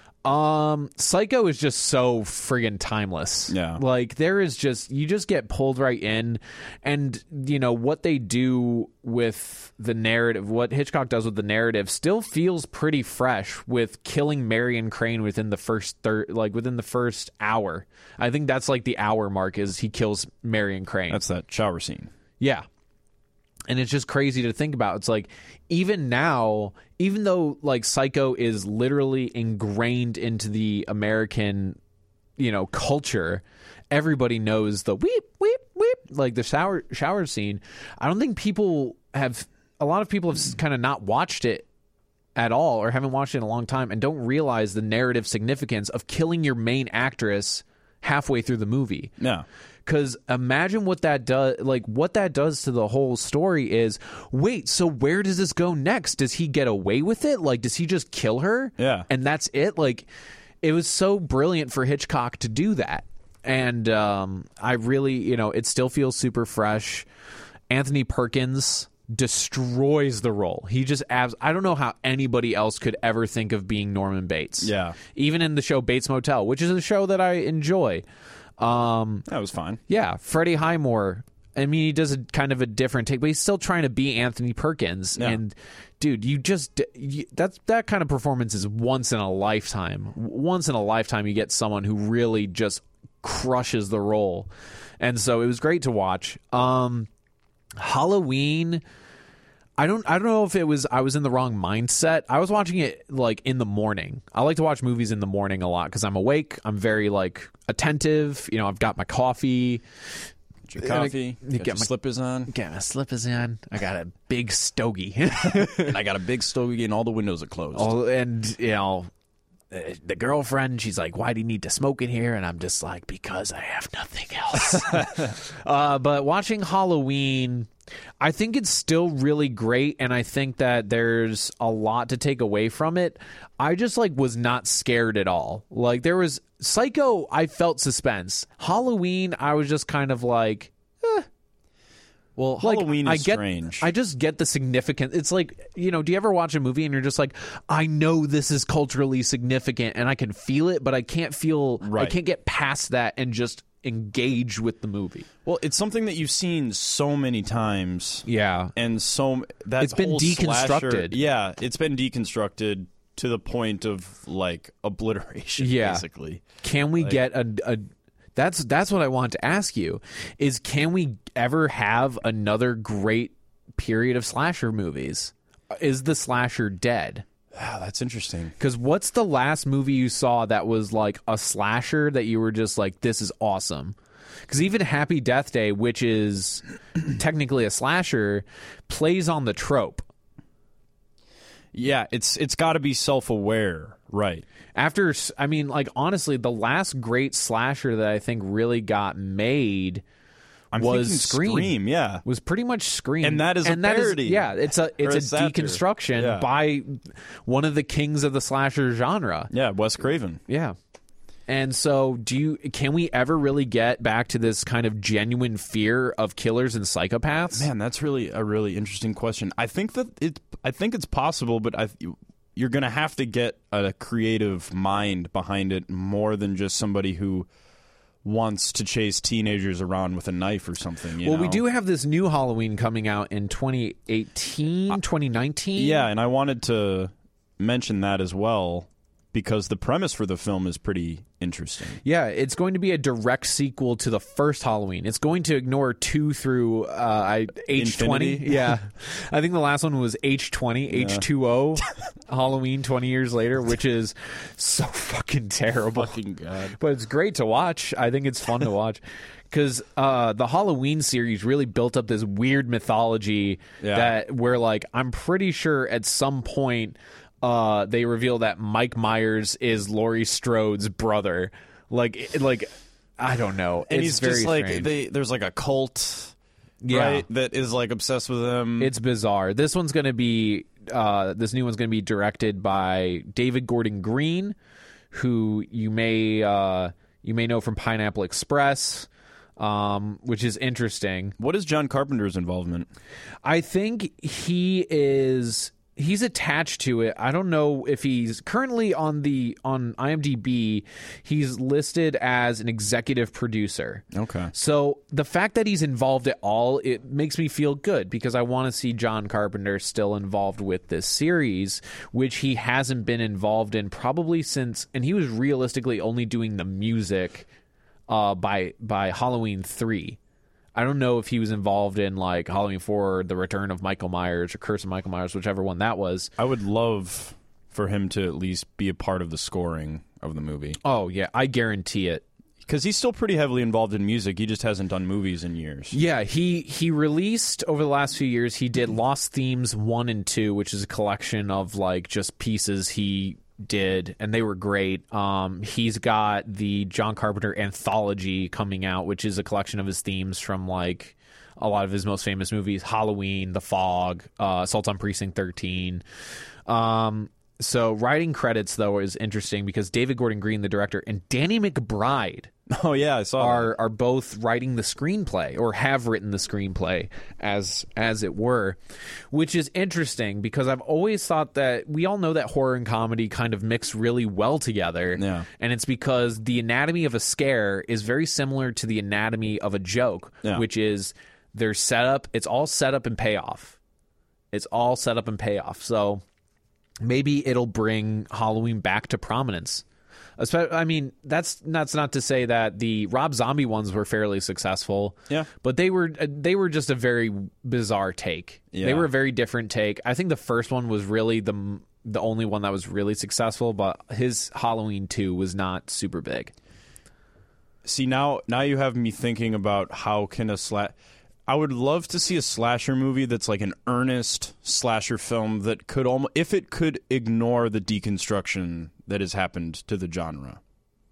Um, Psycho is just so friggin' timeless. Yeah. Like, there is just, you just get pulled right in. And, you know, what they do with the narrative, what Hitchcock does with the narrative still feels pretty fresh with killing Marion Crane within the first third, like within the first hour. I think that's like the hour mark is he kills Marion Crane. That's that shower scene. Yeah. And it's just crazy to think about. It's like, even now, even though like Psycho is literally ingrained into the American, you know, culture, everybody knows the weep, weep, weep, like the shower shower scene. I don't think people have, a lot of people have kind of not watched it at all, or haven't watched it in a long time, and don't realize the narrative significance of killing your main actress halfway through the movie. Yeah. Because imagine what that does, like what that does to the whole story is, wait, so where does this go next? Does he get away with it? Like, does he just kill her? Yeah. And that's it? Like, it was so brilliant for Hitchcock to do that. And um, I really, you know, it still feels super fresh. Anthony Perkins destroys the role. He just abs- I don't know how anybody else could ever think of being Norman Bates. Yeah. Even in the show Bates Motel, which is a show that I enjoy. Um, that was fine. Yeah, Freddie Highmore. I mean, he does a kind of a different take, but he's still trying to be Anthony Perkins. Yeah. And dude, you just you, that's that kind of performance is once in a lifetime. Once in a lifetime, you get someone who really just crushes the role. And so it was great to watch. Um, Halloween. I don't I don't know if it was I was in the wrong mindset. I was watching it like in the morning. I like to watch movies in the morning a lot because I'm awake. I'm very like attentive. You know, I've got my coffee. Get your coffee. I, get, get your my slippers on. Get my slippers on. I got a big stogie. And I got a big stogie and all the windows are closed. Oh, and, you know, the girlfriend, she's like, why do you need to smoke in here? And I'm just like, because I have nothing else. uh, but watching Halloween, I think it's still really great, and I think that there's a lot to take away from it. I just like was not scared at all. Like there was Psycho, I felt suspense. Halloween, I was just kind of like, eh. Well, Like, Halloween is I get, strange. I just get the significance. It's like, you know, do you ever watch a movie and you're just like, I know this is culturally significant and I can feel it, but I can't feel, Right. I can't get past that and just engage with the movie. Well, it's something that you've seen so many times. Yeah. And so that It's been whole deconstructed. slasher- yeah, it's been deconstructed to the point of like obliteration, Yeah. basically. Can we Like- get a, a that's that's what I want to ask you is can we ever have another great period of slasher movies? Is the slasher dead? Wow, that's interesting. Because what's the last movie you saw that was like a slasher that you were just like, this is awesome? Because even Happy Death Day, which is technically a slasher, plays on the trope. Yeah, it's it's got to be self-aware, right? After, I mean, like, honestly, the last great slasher that I think really got made I'm was thinking Scream. Scream, yeah. Was pretty much Scream. And that is a that parody. yeah, it's a it's Or a, a satire. deconstruction Yeah. by one of the kings of the slasher genre. Yeah, Wes Craven. Yeah. And so do you can we ever really get back to this kind of genuine fear of killers and psychopaths? Man, that's really a really interesting question. I think that it I think it's possible, but I you're going to have to get a creative mind behind it more than just somebody who wants to chase teenagers around with a knife or something. You well, know? we do have this new Halloween coming out in twenty eighteen, twenty nineteen. Yeah, and I wanted to mention that as well because the premise for the film is pretty interesting. Yeah, it's going to be a direct sequel to the first Halloween. It's going to ignore two through uh, I, H twenty. Infinity? Yeah. I think the last one was H twenty, Yeah. H two O, Halloween twenty years later, which is so fucking terrible. Fucking God. But it's great to watch. I think it's fun to watch. Because uh, the Halloween series really built up this weird mythology Yeah. that where, like, I'm pretty sure at some point uh, they reveal that Mike Myers is Laurie Strode's brother. Like, it- like I don't know. And it's he's very just like, strange. they, there's like a cult, Yeah. right, that is like obsessed with him. It's bizarre. This one's going to be uh, this new one's going to be directed by David Gordon Green, who you may uh, you may know from Pineapple Express, um, which is interesting. What is John Carpenter's involvement? I think he is he's attached to it. I don't know if he's currently on the on IMDb. He's listed as an executive producer. Okay. So the fact that he's involved at all, it makes me feel good because I want to see John Carpenter still involved with this series, which he hasn't been involved in probably since, and he was realistically only doing the music uh, by by Halloween three. I don't know if he was involved in like Halloween four, The Return of Michael Myers, or Curse of Michael Myers, whichever one that was. I would love for him to at least be a part of the scoring of the movie. Oh, yeah, I guarantee it. Because he's still pretty heavily involved in music. He just hasn't done movies in years. Yeah, he he released over the last few years, he did Lost Themes one and two, which is a collection of like just pieces he did, and they were great. Um, he's got the John Carpenter anthology coming out, which is a collection of his themes from like a lot of his most famous movies: Halloween, The Fog, uh, Assault on Precinct thirteen. Um, so writing credits though is interesting because David Gordon Green, the director, and Danny McBride Oh, yeah, I saw are that. are both writing the screenplay or have written the screenplay as as it were, which is interesting because I've always thought that we all know that horror and comedy kind of mix really well together. Yeah. And it's because the anatomy of a scare is very similar to the anatomy of a joke, Yeah. which is there's setup, it's all setup and payoff. It's all setup and payoff. So maybe it'll bring Halloween back to prominence. Espe- I mean, that's that's not to say that the Rob Zombie ones were fairly successful. Yeah. But they were they were just a very bizarre take. Yeah. They were a very different take. I think the first one was really the the only one that was really successful, but his Halloween two was not super big. See, now now you have me thinking about how can a sla- I would love to see a slasher movie that's like an earnest slasher film that could almost, if it could ignore the deconstruction that has happened to the genre.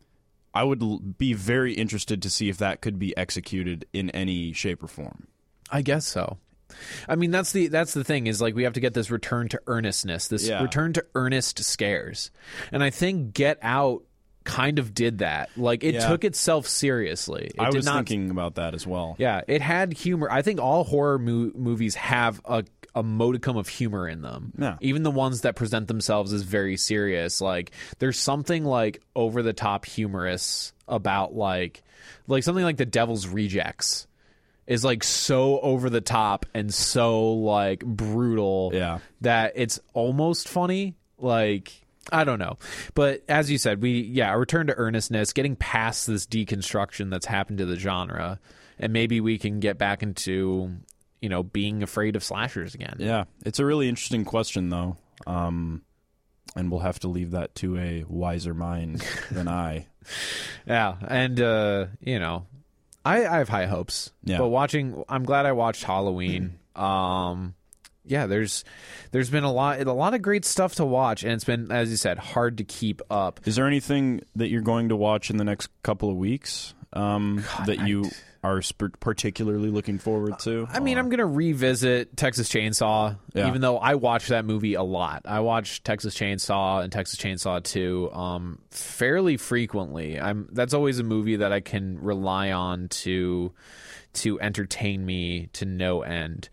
I would l- be very interested to see if that could be executed in any shape or form. I guess so. I mean, that's the that's the thing is like we have to get this return to earnestness, this Yeah. return to earnest scares. And I think Get Out kind of did that. Like it Yeah. took itself seriously. It I did was not thinking about that as well. Yeah, it had humor. I think all horror mo- movies have a, a modicum of humor in them. Yeah. Even the ones that present themselves as very serious. Like, there's something, like, over-the-top humorous about, like, like something like The Devil's Rejects is, like, so over-the-top and so, like, brutal Yeah. that it's almost funny. Like... I don't know. But as you said, we, yeah, a return to earnestness, getting past this deconstruction that's happened to the genre, and maybe we can get back into, you know, being afraid of slashers again. Yeah, it's a really interesting question, though. Um, and we'll have to leave that to a wiser mind than I. Yeah. And, uh, you know, I, I have high hopes. Yeah. But watching, I'm glad I watched Halloween. um, yeah, there's there's been a lot a lot of great stuff to watch, and it's been, as you said, hard to keep up. Is there anything that you're going to watch in the next couple of weeks um, that you I- are sp- particularly looking forward to? I mean, Or- I'm going to revisit Texas Chainsaw, Yeah. even though I watched that movie a lot. I watched Texas Chainsaw and Texas Chainsaw two um, fairly frequently. I'm that's always a movie that I can rely on to to entertain me to no end.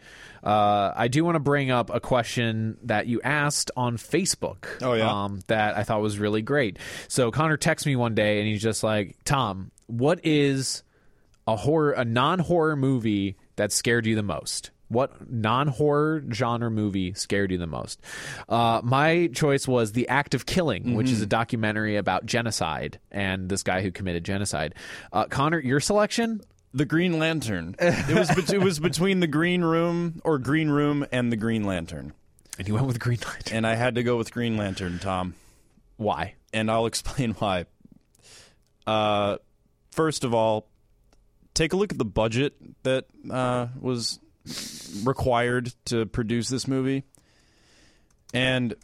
Uh, I do want to bring up a question that you asked on Facebook. Oh, yeah? Um, that I thought was really great. So Connor texts me one day, and he's just like, Tom, what is a horror, a non-horror movie that scared you the most? What non-horror genre movie scared you the most? Uh, my choice was The Act of Killing, mm-hmm. which is a documentary about genocide and this guy who committed genocide. Uh, Connor, your selection? The Green Lantern. It was be- it was between The Green Room or Green Room and The Green Lantern. And you went with Green Lantern. And I had to go with Green Lantern, Tom. Why? And I'll explain why. Uh, first of all, take a look at the budget that uh, was required to produce this movie. And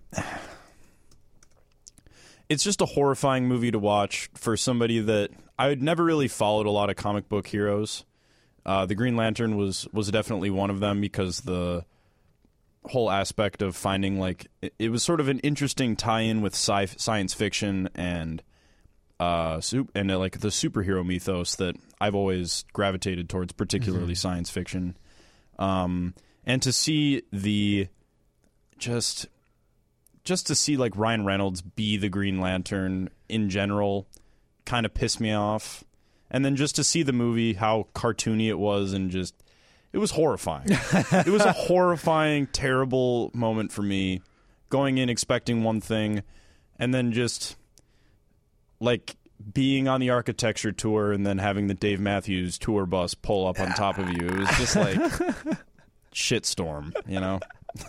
it's just a horrifying movie to watch for somebody that I had never really followed a lot of comic book heroes. Uh, the Green Lantern was was definitely one of them because the whole aspect of finding like it, it was sort of an interesting tie-in with sci- science fiction and uh soup and uh, like the superhero mythos that I've always gravitated towards, particularly mm-hmm. science fiction. Um, and to see the just just to see like Ryan Reynolds be the Green Lantern in general kind of pissed me off. And then just to see the movie, how cartoony it was, and just it was horrifying. It was a horrifying, terrible moment for me, going in expecting one thing, and then just like being on the architecture tour and then having the Dave Matthews tour bus pull up on top of you. It was just like shitstorm, you know?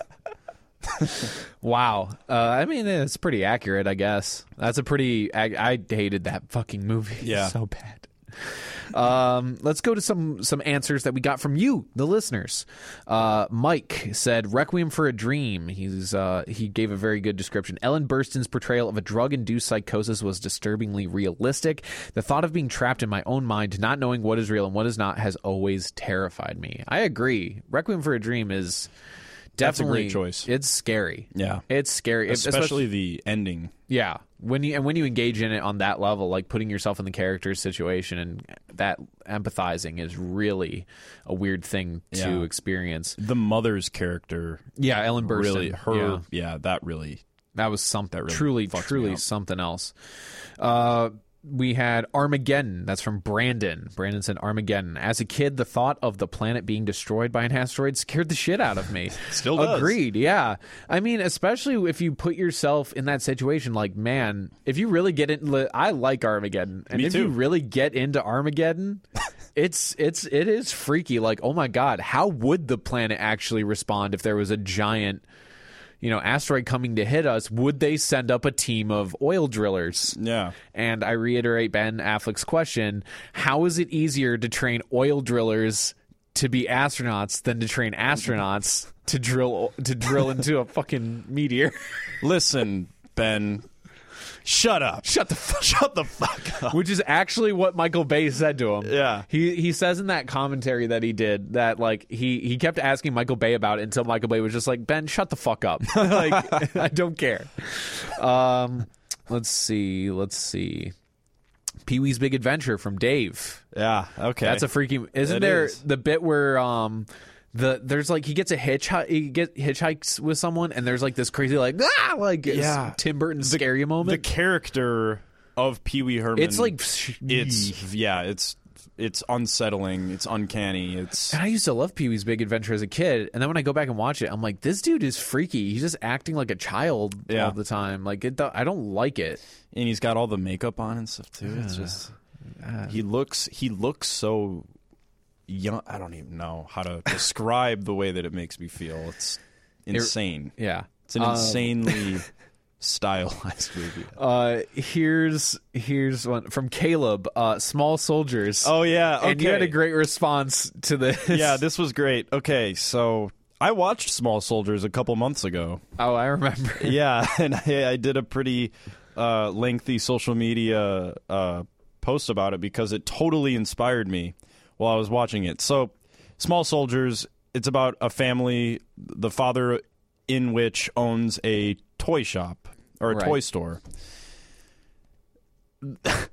Wow. Uh, I mean, it's pretty accurate, I guess. That's a pretty... I, I hated that fucking movie. Yeah. So bad. Um, let's go to some some answers that we got from you, the listeners. Uh, Mike said, Requiem for a Dream. He's uh, he gave a very good description. Ellen Burstyn's portrayal of a drug-induced psychosis was disturbingly realistic. The thought of being trapped in my own mind, not knowing what is real and what is not, has always terrified me. I agree. Requiem for a Dream is... That's Definitely, a great choice. It's scary. Yeah, it's scary, especially, especially the ending. Yeah, when you and when you engage in it on that level, like putting yourself in the character's situation and that empathizing is really a weird thing to yeah. experience. The mother's character, yeah, Ellen Burstyn, really her, yeah, yeah that really that was something that really truly, truly something else. Uh, we had Armageddon. That's from Brandon. Brandon said Armageddon. As a kid, the thought of the planet being destroyed by an asteroid scared the shit out of me. Still does. Agreed, yeah. I mean, especially if you put yourself in that situation, like, man, if you really get into... I like Armageddon. And Me if too. you really get into Armageddon... It's it's it is freaky. Like, oh my God, how would the planet actually respond if there was a giant... you know, asteroid coming to hit us? Would they send up a team of oil drillers? Yeah. And I reiterate Ben Affleck's question, how is it easier to train oil drillers to be astronauts than to train astronauts to drill to drill into a fucking meteor? Listen, Ben, shut up. Shut the fuck Shut the fuck up. Which is actually what Michael Bay said to him. Yeah. He he says in that commentary that he did that, like, he, he kept asking Michael Bay about it until Michael Bay was just like, Ben, shut the fuck up. Like, I don't care. Um, let's see. Let's see. Pee-wee's Big Adventure from Dave. Yeah, okay. That's a freaky... Isn't It there is. the bit where... um. The there's like he gets a hitchhike he get hitchhikes with someone and there's like this crazy like ah like Yeah. Tim Burton scary The moment. character of Pee Wee Herman. It's like it's yeah, it's it's unsettling, it's uncanny, it's And I used to love Pee-wee's Big Adventure as a kid, and then when I go back and watch it, I'm like, this dude is freaky. He's just acting like a child Yeah. all the time. Like, it, I don't like it. and he's got all the makeup on and stuff too. It's just he looks he looks so young. I don't even know how to describe the way that it makes me feel. It's insane. Yeah, It's an Um, insanely stylized movie. Uh, here's here's one from Caleb. Uh, Small Soldiers. Oh yeah, okay. And you had a great response to this. Yeah, this was great. Okay, so I watched Small Soldiers a couple months ago. Oh, I remember. Yeah, and I, I did a pretty uh, lengthy social media uh, post about it because it totally inspired me while I was watching it. So, Small Soldiers, it's about a family, the father in which owns a toy shop or a Right. toy store.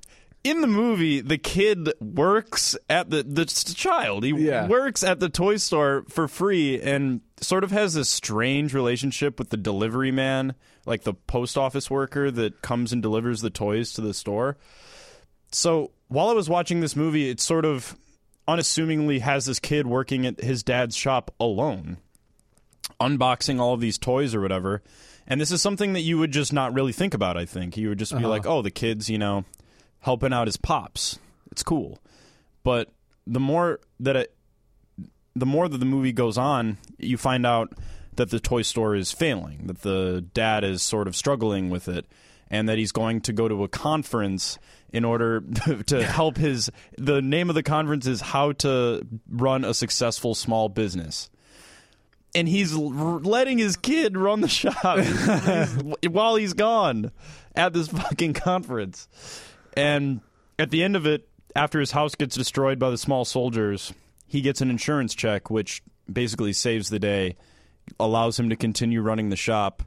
in the movie, the kid works at the the child. He Yeah. works at the toy store for free and sort of has this strange relationship with the delivery man, like the post office worker that comes and delivers the toys to the store. So while I was watching this movie, it sort of unassumingly has this kid working at his dad's shop alone, unboxing all of these toys or whatever. And this is something that you would just not really think about, I think. You would just be Uh-huh. like, oh, the kid's, you know, helping out his pops. It's cool. But the more that it, the more that the movie goes on, you find out that the toy store is failing, that the dad is sort of struggling with it, and that he's going to go to a conference in order to help his... The name of the conference is How to Run a Successful Small Business. And he's l- letting his kid run the shop he's, while he's gone at this fucking conference. And at the end of it, after his house gets destroyed by the small soldiers, he gets an insurance check, which basically saves the day, allows him to continue running the shop,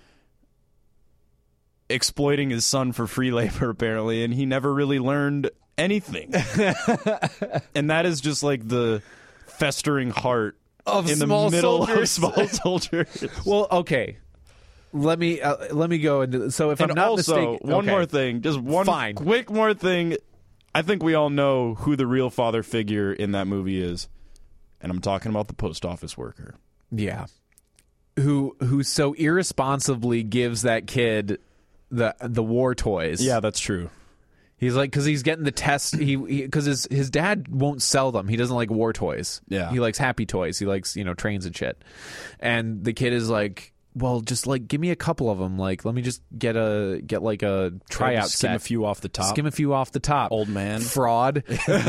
exploiting his son for free labor, apparently, and he never really learned anything. And that is just like the festering heart Of in the small middle soldiers. of small soldiers. Well, okay. Let me uh, let me go into so if And I'm not also, mistaken, one okay. more thing, just one Fine. quick more thing. I think we all know who the real father figure in that movie is, and I'm talking about the post office worker. Yeah. Who who so irresponsibly gives that kid the the war toys. Yeah, that's true. He's like, because he's getting the test. He because his his dad won't sell them. He doesn't like war toys. Yeah. he likes happy toys. He likes you know trains and shit. And the kid is like, well, just like give me a couple of them. Like, let me just get a get like a tryout Skim set. a few off the top. Skim a few off the top. Old man. Fraud.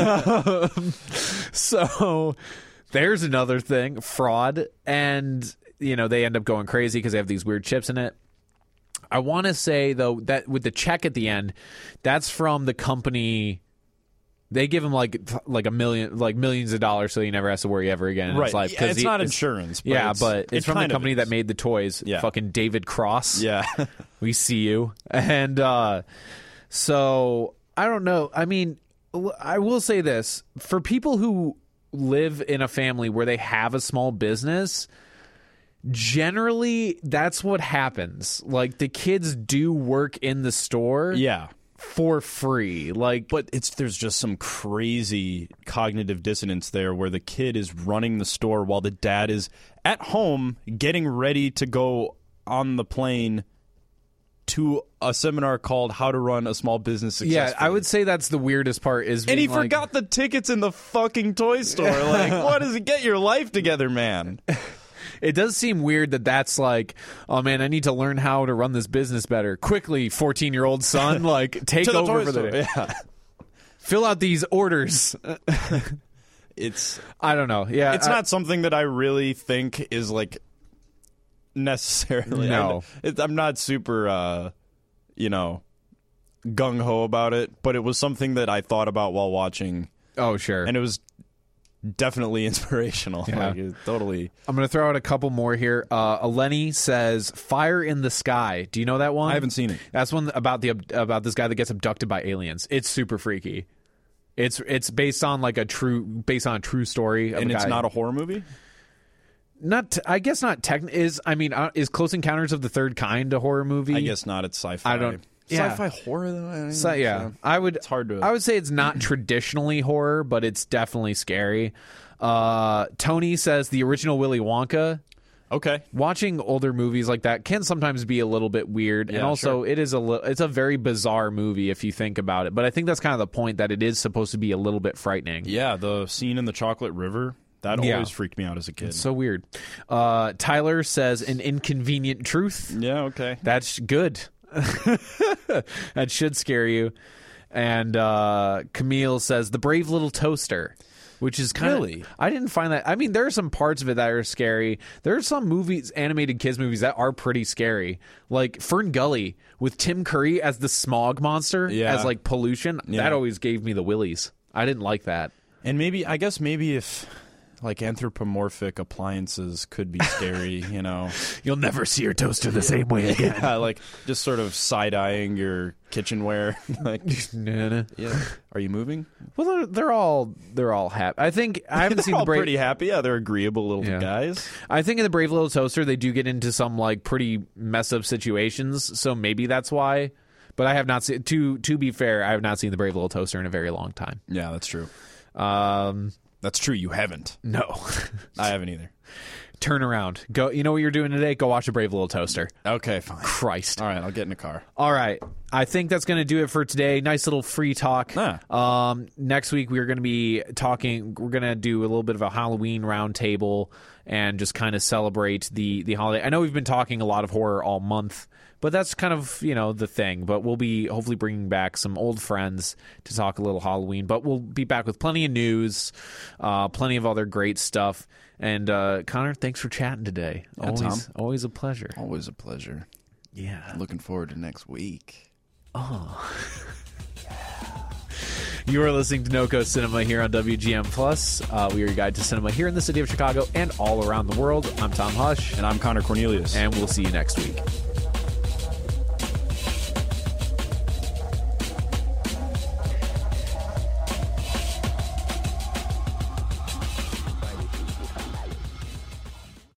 So there's another thing, fraud, and you know they end up going crazy because they have these weird chips in it. I want to say, though, that with the check at the end, that's from the company. They give him like like a million, like millions of dollars, so he never has to worry ever again in Right. his life. Yeah, it's he- not insurance. But yeah, it's, but it's it from the kind of company is. that made the toys. Yeah. Fucking David Cross. Yeah. We see you. And uh, so I don't know. I mean, l- I will say this for people who live in a family where they have a small business. Generally, that's what happens. Like the kids do work in the store, yeah. for free. Like, But it's there's just some crazy cognitive dissonance there where the kid is running the store while the dad is at home getting ready to go on the plane to a seminar called How to Run a Small Business Successfully. yeah, I would say that's the weirdest part. Is And he being like- forgot the tickets in the fucking toy store. Like, what is it? Get your life together, man. It does seem weird that that's like, oh man, I need to learn how to run this business better. Quickly, fourteen-year-old son, like take To the over toy for the store. day. Yeah. Fill out these orders. It's I don't know. Yeah, it's I- not something that I really think is like necessarily. No. I, it, I'm not super, uh, you know, gung ho about it, but it was something that I thought about while watching, Oh sure. and it was definitely inspirational. Yeah. Like, it totally. I'm gonna throw out a couple more here. Uh, Eleni says, "Fire in the Sky." Do you know that one? I haven't seen it. That's one about the about this guy that gets abducted by aliens. It's super freaky. It's it's based on like a true based on a true story, of And a it's guy. not a horror movie? not. I guess not. Tech is I mean, uh, is Close Encounters of the Third Kind a horror movie? I guess not. It's sci-fi. I don't- yeah. Sci-fi horror, though? I don't So, know. yeah, I would. It's hard to- I would say it's not traditionally horror, but it's definitely scary. Uh, Tony says the original Willy Wonka. Okay. Watching older movies like that can sometimes be a little bit weird, and Yeah, also sure. it is a li- it's a very bizarre movie if you think about it. But I think that's kind of the point, that it is supposed to be a little bit frightening. Yeah, the scene in the chocolate river, that Yeah. always freaked me out as a kid. So weird. Uh, Tyler says an inconvenient truth. Yeah, okay. That's good. That should scare you. And uh, Camille says the brave little toaster, which is kind of. Really? I didn't find that. I mean, there are some parts of it that are scary. There are some movies, animated kids movies, that are pretty scary. Like Fern Gully with Tim Curry as the smog monster, Yeah. as like pollution. Yeah. That always gave me the willies. I didn't like that. And maybe, I guess maybe if like anthropomorphic appliances could be scary, you know. You'll never see your toaster the same way again. Yeah, like just sort of side-eyeing your kitchenware. Like, nah, nah. yeah, are you moving? Well, they're, they're all they're all happy. I think I haven't They're seen all the Brave. pretty happy. Yeah, they're agreeable little Yeah. guys. I think in the Brave Little Toaster they do get into some like pretty mess up situations, so maybe that's why. But I have not seen. To to be fair, I have not seen the Brave Little Toaster in a very long time. Yeah, that's true. Um, That's true. You haven't. no. I haven't either. Turn around. Go. You know what you're doing today? Go watch a Brave Little Toaster. Okay, fine. Christ. All right, I'll get in a car. All right. I think that's going to do it for today. Nice little free talk. Ah. Um, next week, we're going to be talking, we're going to do a little bit of a Halloween roundtable and just kind of celebrate the, the holiday. I know we've been talking a lot of horror all month, but that's kind of, you know, the thing. But we'll be hopefully bringing back some old friends to talk a little Halloween. But we'll be back with plenty of news, uh, plenty of other great stuff. And uh, Connor, thanks for chatting today. Yeah, always, Tom. always a pleasure. Always a pleasure. Yeah. Looking forward to next week. You are listening to NoCo Cinema here on W G M Plus. Uh, we are your guide to cinema here in the city of Chicago and all around the world. I'm Tom Hush, And I'm Connor Cornelius. and we'll see you next week.